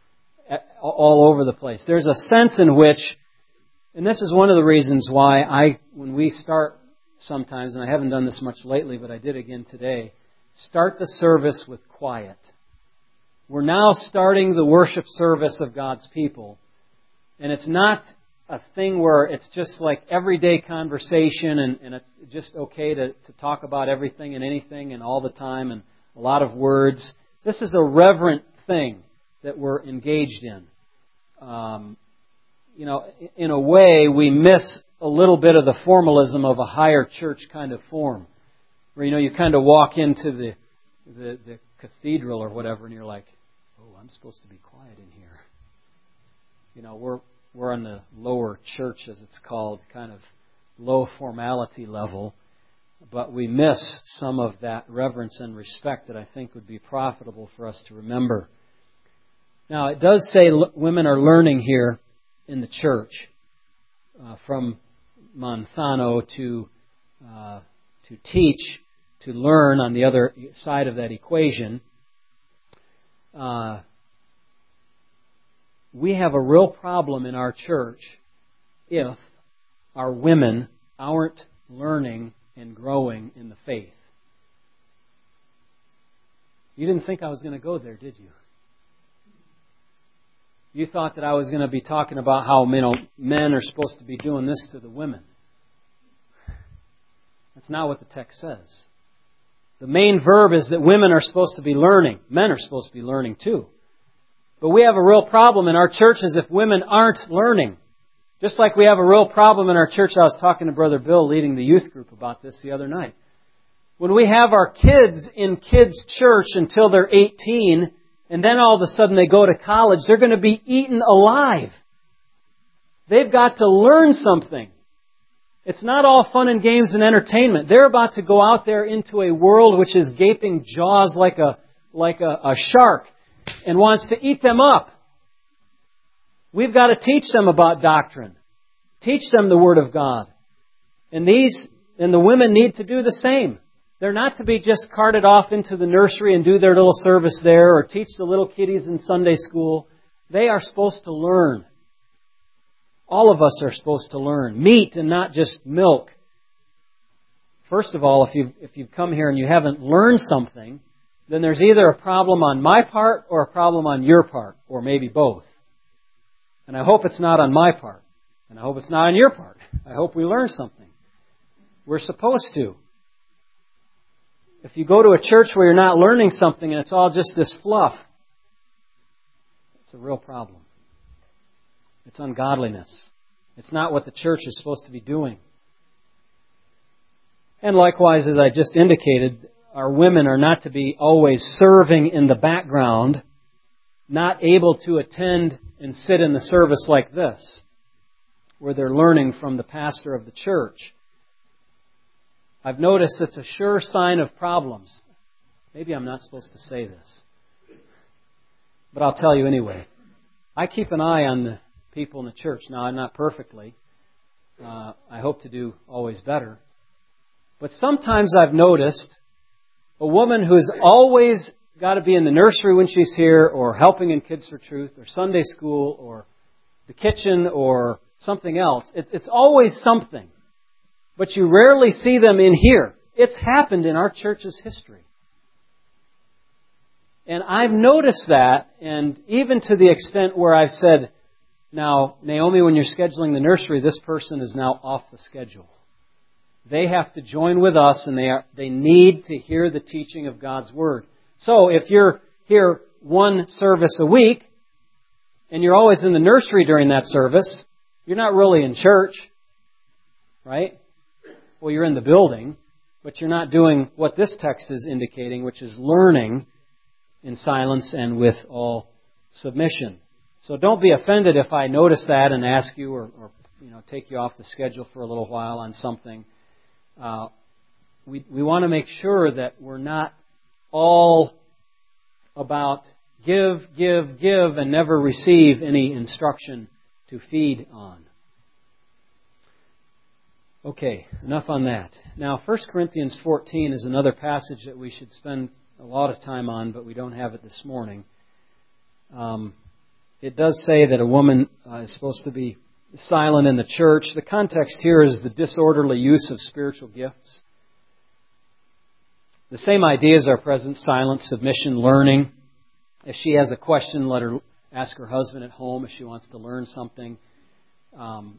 all over the place. There's a sense in which, and this is one of the reasons why I, when we start sometimes, and I haven't done this much lately, but I did again today, start the service with quiet. We're now starting the worship service of God's people. And it's not a thing where it's just like everyday conversation and, and it's just okay to, to talk about everything and anything and all the time and a lot of words. This is a reverent thing that we're engaged in. Um, you know, in a way, we miss a little bit of the formalism of a higher church kind of form. Where, you know, you kind of walk into the, the, the cathedral or whatever and you're like, oh, I'm supposed to be quiet in here. You know, we're we're on the lower church, as it's called, kind of low formality level. But we miss some of that reverence and respect that I think would be profitable for us to remember. Now, it does say women are learning here in the church, uh, from Monthano to uh, to teach, to learn on the other side of that equation. Uh, we have a real problem in our church if our women aren't learning and growing in the faith. You didn't think I was going to go there, did you? You thought that I was going to be talking about how, you know, men are supposed to be doing this to the women. That's not what the text says. The main verb is that women are supposed to be learning. Men are supposed to be learning too. But we have a real problem in our churches if women aren't learning. Just like we have a real problem in our church. I was talking to Brother Bill leading the youth group about this the other night. When we have our kids in kids' church until they're eighteen, And then all of a sudden they go to college, they're going to be eaten alive. They've got to learn something. It's not all fun and games and entertainment. They're about to go out there into a world which is gaping jaws like a, like a, a shark and wants to eat them up. We've got to teach them about doctrine. Teach them the Word of God. And these, and the women need to do the same. They're not to be just carted off into the nursery and do their little service there or teach the little kiddies in Sunday school. They are supposed to learn. All of us are supposed to learn. Meat and not just milk. First of all, if you've, if you've come here and you haven't learned something, then there's either a problem on my part or a problem on your part, or maybe both. And I hope it's not on my part. And I hope it's not on your part. I hope we learn something. We're supposed to. If you go to a church where you're not learning something and it's all just this fluff, it's a real problem. It's ungodliness. It's not what the church is supposed to be doing. And likewise, as I just indicated, our women are not to be always serving in the background, not able to attend and sit in the service like this, where they're learning from the pastor of the church. I've noticed it's a sure sign of problems. Maybe I'm not supposed to say this, but I'll tell you anyway. I keep an eye on the people in the church. Now, I'm not perfectly. Uh, I hope to do always better. But sometimes I've noticed a woman who's always got to be in the nursery when she's here, or helping in Kids for Truth, or Sunday school, or the kitchen, or something else. It, it's always something. But you rarely see them in here. It's happened in our church's history. And I've noticed that, and even to the extent where I've said, now, Naomi, when you're scheduling the nursery, this person is now off the schedule. They have to join with us, and they are, they need to hear the teaching of God's Word. So if you're here one service a week, and you're always in the nursery during that service, you're not really in church, right? Well, you're in the building, but you're not doing what this text is indicating, which is learning in silence and with all submission. So don't be offended if I notice that and ask you, or, or you know, take you off the schedule for a little while on something. Uh, we we want to make sure that we're not all about give, give, give, and never receive any instruction to feed on. Okay, enough on that. Now, First Corinthians fourteen is another passage that we should spend a lot of time on, but we don't have it this morning. Um, it does say that a woman uh, is supposed to be silent in the church. The context here is the disorderly use of spiritual gifts. The same ideas are present: silence, submission, learning. If she has a question, let her ask her husband at home if she wants to learn something. Um,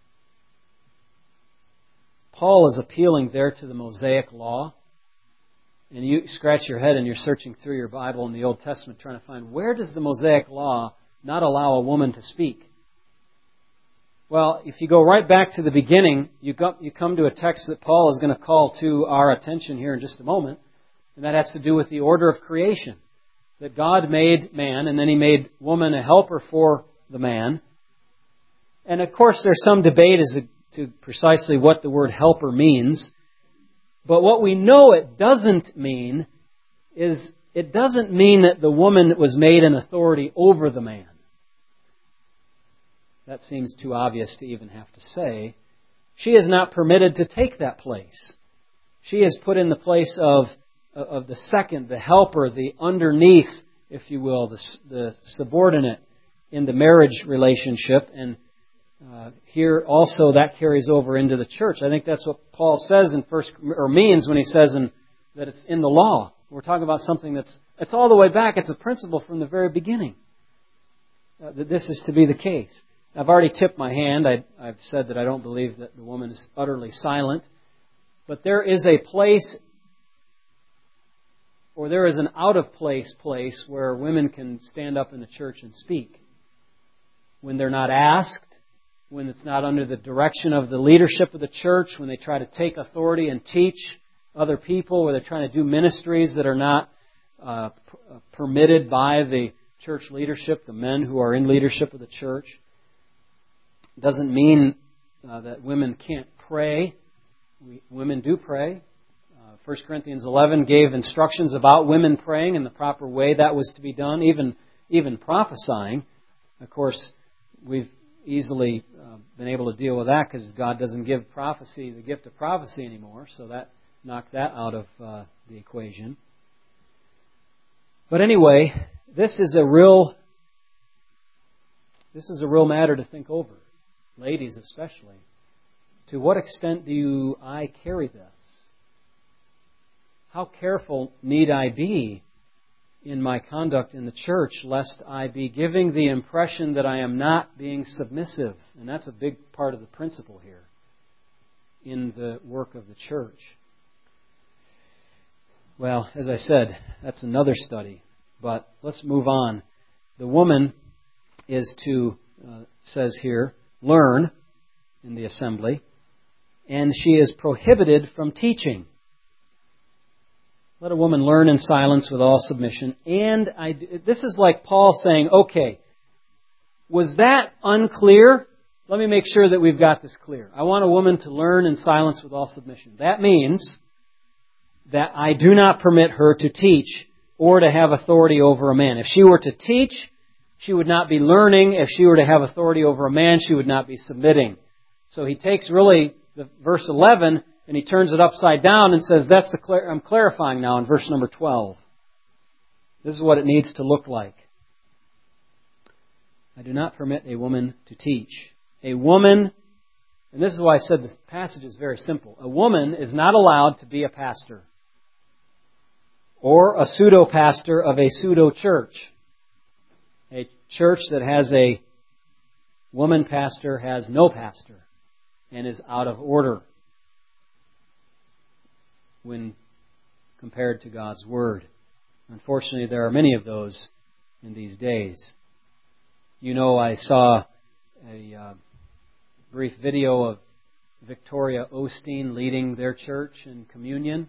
Paul is appealing there to the Mosaic Law. And you scratch your head and you're searching through your Bible in the Old Testament trying to find, where does the Mosaic Law not allow a woman to speak? Well, if you go right back to the beginning, you go, you come to a text that Paul is going to call to our attention here in just a moment. And that has to do with the order of creation. That God made man, and then He made woman a helper for the man. And of course there's some debate as to precisely what the word helper means. But what we know it doesn't mean is it doesn't mean that the woman was made an authority over the man. That seems too obvious to even have to say. She is not permitted to take that place. She is put in the place of, of the second, the helper, the underneath, if you will, the, the subordinate in the marriage relationship. And Uh, here also that carries over into the church. I think that's what Paul says in first, or means when he says in, that it's in the law. We're talking about something that's it's all the way back. It's a principle from the very beginning uh, that this is to be the case. I've already tipped my hand. I, I've said that I don't believe that the woman is utterly silent, but there is a place, or there is an out of place place where women can stand up in the church and speak when they're not asked. When it's not under the direction of the leadership of the church, when they try to take authority and teach other people, where they're trying to do ministries that are not uh, p- permitted by the church leadership, the men who are in leadership of the church. It doesn't mean uh, that women can't pray. We, women do pray. Uh, First Corinthians eleven gave instructions about women praying and the proper way that was to be done, even even prophesying. Of course, we've easily uh, been able to deal with that because God doesn't give prophecy, the gift of prophecy anymore, so that knocked that out of uh, the equation. But anyway, this is a real this is a real matter to think over, ladies especially. To what extent do you, I carry this? How careful need I be in my conduct in the church, lest I be giving the impression that I am not being submissive? And that's a big part of the principle here in the work of the church. Well, as I said, that's another study. But let's move on. The woman is to, uh, says here, learn in the assembly, and she is prohibited from teaching. Let a woman learn in silence with all submission. And I, this is like Paul saying, okay, was that unclear? Let me make sure that we've got this clear. I want a woman to learn in silence with all submission. That means that I do not permit her to teach or to have authority over a man. If she were to teach, she would not be learning. If she were to have authority over a man, she would not be submitting. So he takes really the verse eleven and he turns it upside down and says, "That's the clar- I'm clarifying now in verse number twelve. This is what it needs to look like. I do not permit a woman to teach. A woman, and this is why I said this passage is very simple. A woman is not allowed to be a pastor or a pseudo-pastor of a pseudo-church. A church that has a woman pastor has no pastor and is out of order when compared to God's Word. Unfortunately, there are many of those in these days. You know, I saw a uh, brief video of Victoria Osteen leading their church in communion.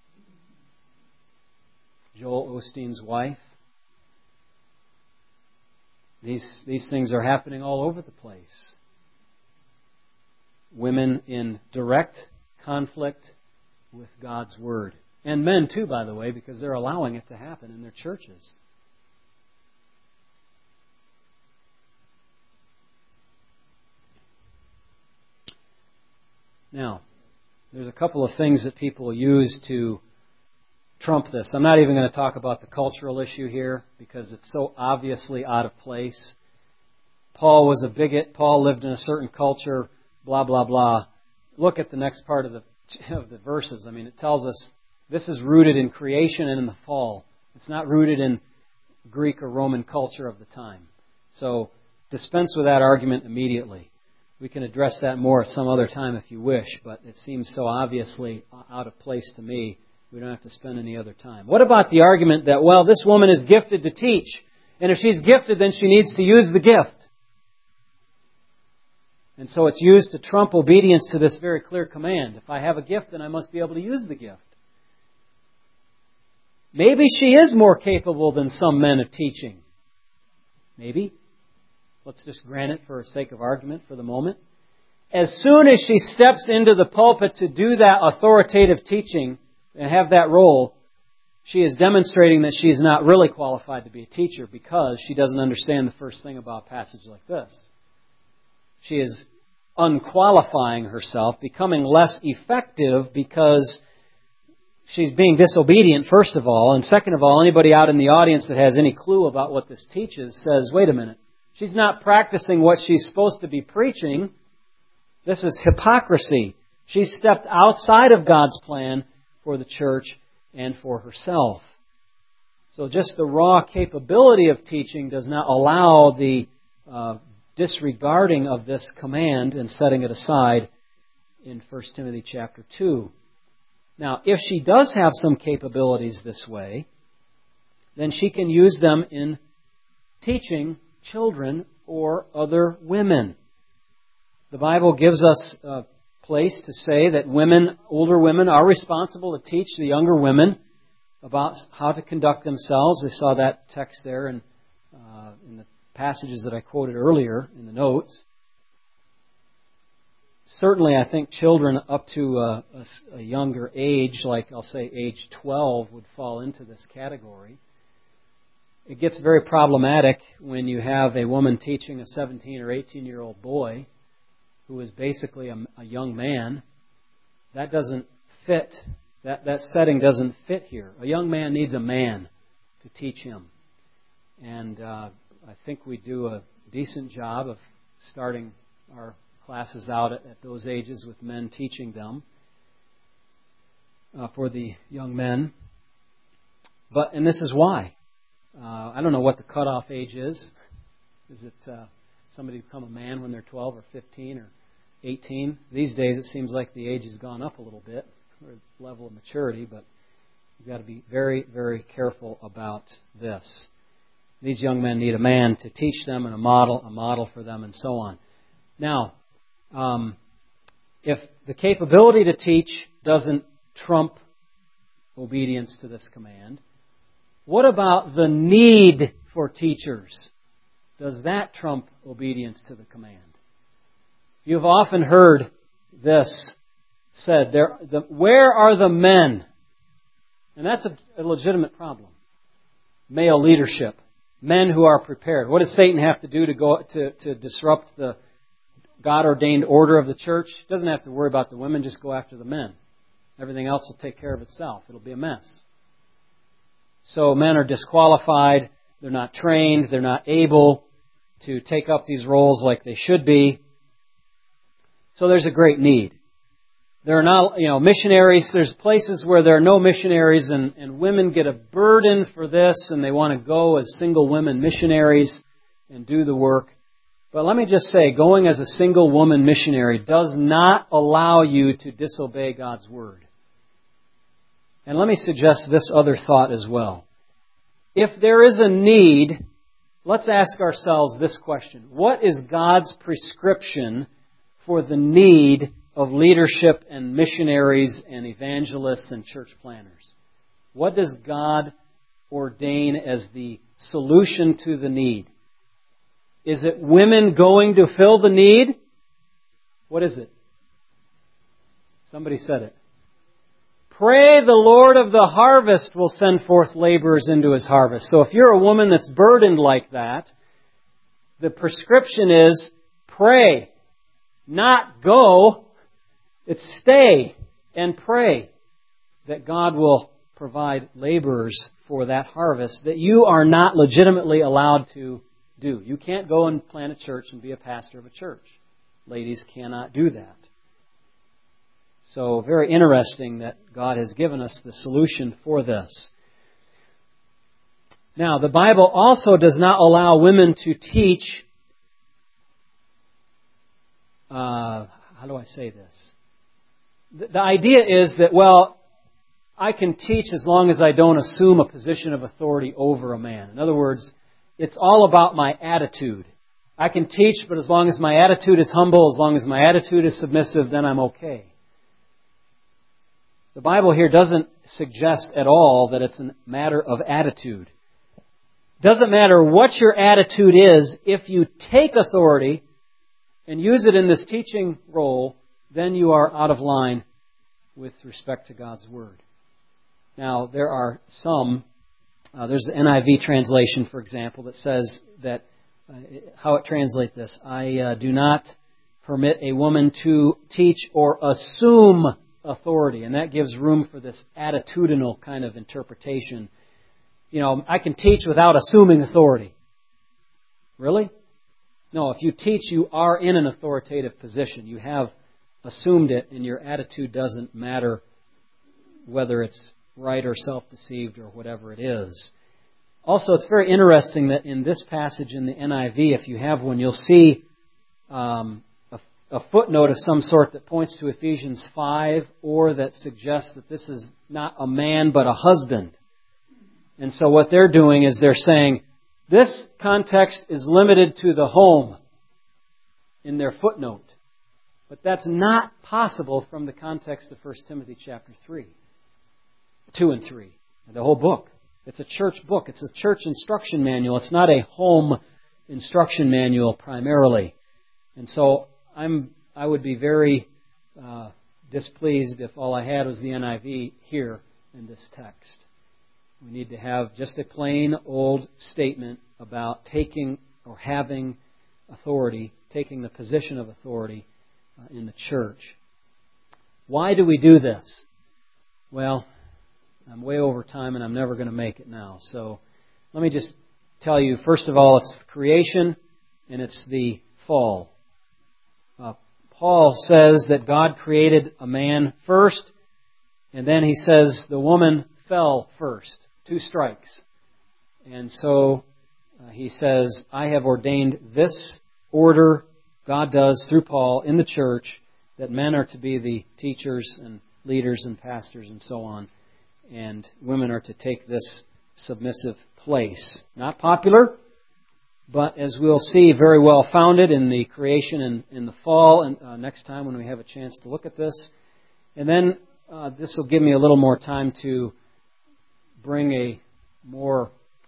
Joel Osteen's wife. These, these things are happening all over the place. Women in direct conflict with God's Word. And men too, by the way, because they're allowing it to happen in their churches. Now, there's a couple of things that people use to trump this. I'm not even going to talk about the cultural issue here because it's so obviously out of place. Paul was a bigot. Paul lived in a certain culture, blah, blah, blah. Look at the next part of the of the verses. I mean, it tells us this is rooted in creation and in the fall. It's not rooted in Greek or Roman culture of the time. So dispense with that argument immediately. We can address that more at some other time if you wish, but it seems so obviously out of place to me, we don't have to spend any other time. What about the argument that, well, this woman is gifted to teach, and if she's gifted, then she needs to use the gift? And so it's used to trump obedience to this very clear command. If I have a gift, then I must be able to use the gift. Maybe she is more capable than some men of teaching. Maybe. Let's just grant it for the sake of argument for the moment. As soon as she steps into the pulpit to do that authoritative teaching and have that role, she is demonstrating that she is not really qualified to be a teacher because she doesn't understand the first thing about a passage like this. She is unqualifying herself, becoming less effective because she's being disobedient, first of all. And second of all, anybody out in the audience that has any clue about what this teaches says, wait a minute, she's not practicing what she's supposed to be preaching. This is hypocrisy. She's stepped outside of God's plan for the church and for herself. So just the raw capability of teaching does not allow the uh, disregarding of this command and setting it aside in First Timothy chapter two. Now, if she does have some capabilities this way, then she can use them in teaching children or other women. The Bible gives us a place to say that women, older women, are responsible to teach the younger women about how to conduct themselves. They saw that text there in, uh, in the passages that I quoted earlier in the notes. Certainly, I think children up to a, a, a younger age, like I'll say age twelve, would fall into this category. It gets very problematic when you have a woman teaching a seventeen or eighteen-year-old boy who is basically a, a young man. That doesn't fit. That, that setting doesn't fit here. A young man needs a man to teach him. And uh, I think we do a decent job of starting our classes out at, at those ages with men teaching them uh, for the young men. But and this is why. Uh, I don't know what the cutoff age is. Is it uh, somebody become a man when they're twelve or fifteen or eighteen? These days it seems like the age has gone up a little bit, or level of maturity, but you've got to be very, very careful about this. These young men need a man to teach them and a model, a model for them, and so on. Now, um, if the capability to teach doesn't trump obedience to this command, what about the need for teachers? Does that trump obedience to the command? You've often heard this said, there, the, where are the men? And that's a, a legitimate problem. Male leadership. Men who are prepared. What does Satan have to do to go to, to disrupt the God-ordained order of the church? He doesn't have to worry about the women, just go after the men. Everything else will take care of itself. It'll be a mess. So men are disqualified, they're not trained, they're not able to take up these roles like they should be. So there's a great need. There are not, you know, missionaries, there's places where there are no missionaries and, and women get a burden for this and they want to go as single women missionaries and do the work. But let me just say, going as a single woman missionary does not allow you to disobey God's Word. And let me suggest this other thought as well. If there is a need, let's ask ourselves this question. What is God's prescription for the need of leadership and missionaries and evangelists and church planners? What does God ordain as the solution to the need? Is it women going to fill the need? What is it? Somebody said it. Pray the Lord of the harvest will send forth laborers into His harvest. So if you're a woman that's burdened like that, the prescription is pray, not go. It's stay and pray that God will provide laborers for that harvest that you are not legitimately allowed to do. You can't go and plant a church and be a pastor of a church. Ladies cannot do that. So very interesting that God has given us the solution for this. Now, the Bible also does not allow women to teach, uh, how do I say this? The, the idea is that, well, I can teach as long as I don't assume a position of authority over a man. In other words, it's all about my attitude. I can teach, but as long as my attitude is humble, as long as my attitude is submissive, then I'm okay. The Bible here doesn't suggest at all that it's a matter of attitude. Doesn't matter what your attitude is, if you take authority and use it in this teaching role, then you are out of line with respect to God's Word. Now, there are some, uh, there's the N I V translation, for example, that says that, uh, how it translates this, I uh, do not permit a woman to teach or assume authority. And that gives room for this attitudinal kind of interpretation. You know, I can teach without assuming authority. Really? No, if you teach, you are in an authoritative position. You have assumed it, and your attitude doesn't matter whether it's right or self-deceived or whatever it is. Also, it's very interesting that in this passage in the N I V, if you have one, you'll see um, a, a footnote of some sort that points to Ephesians five, or that suggests that this is not a man but a husband. And so what they're doing is they're saying, this context is limited to the home in their footnote. But that's not possible from the context of First Timothy chapter three, two and three. The whole book. It's a church book. It's a church instruction manual. It's not a home instruction manual primarily. And so I'm, I would be very uh, displeased if all I had was the N I V here in this text. We need to have just a plain old statement about taking or having authority, taking the position of authority uh, in the church. Why do we do this? Well, I'm way over time and I'm never going to make it now. So let me just tell you, first of all, it's creation and it's the fall. Uh, Paul says that God created a man first, and then he says the woman fell first. Two strikes. And so uh, he says, I have ordained this order, God does through Paul in the church, that men are to be the teachers and leaders and pastors and so on, and women are to take this submissive place. Not popular, but as we'll see, very well founded in the creation and in the fall, and uh, next time when we have a chance to look at this. And then uh, this will give me a little more time to bring a more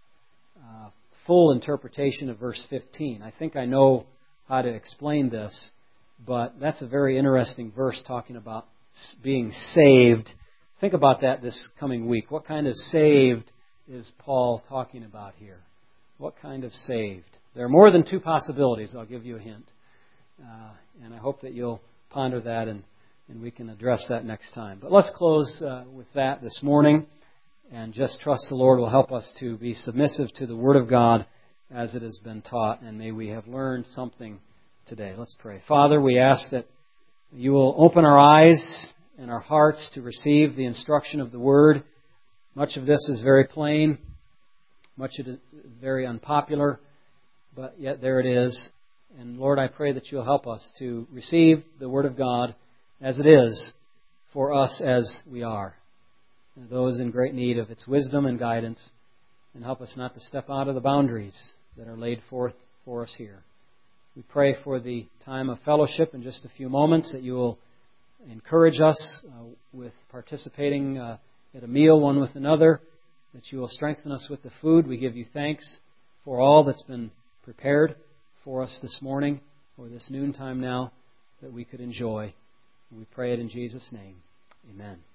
uh, full interpretation of verse fifteen. I think I know how to explain this, but that's a very interesting verse talking about being saved. Think about that this coming week. What kind of saved is Paul talking about here? What kind of saved? There are more than two possibilities. I'll give you a hint. Uh, and I hope that you'll ponder that and, and we can address that next time. But let's close uh, with that this morning and just trust the Lord will help us to be submissive to the Word of God as it has been taught. And may we have learned something today. Let's pray. Father, we ask that you will open our eyes and our hearts to receive the instruction of the Word. Much of this is very plain. Much of it is very unpopular. But yet there it is. And Lord, I pray that you'll help us to receive the Word of God as it is for us as we are. And those in great need of its wisdom and guidance. And help us not to step out of the boundaries that are laid forth for us here. We pray for the time of fellowship in just a few moments that you will encourage us uh, with participating uh, at a meal one with another, that you will strengthen us with the food. We give you thanks for all that's been prepared for us this morning, or this noontime now, that we could enjoy. And we pray it in Jesus' name. Amen.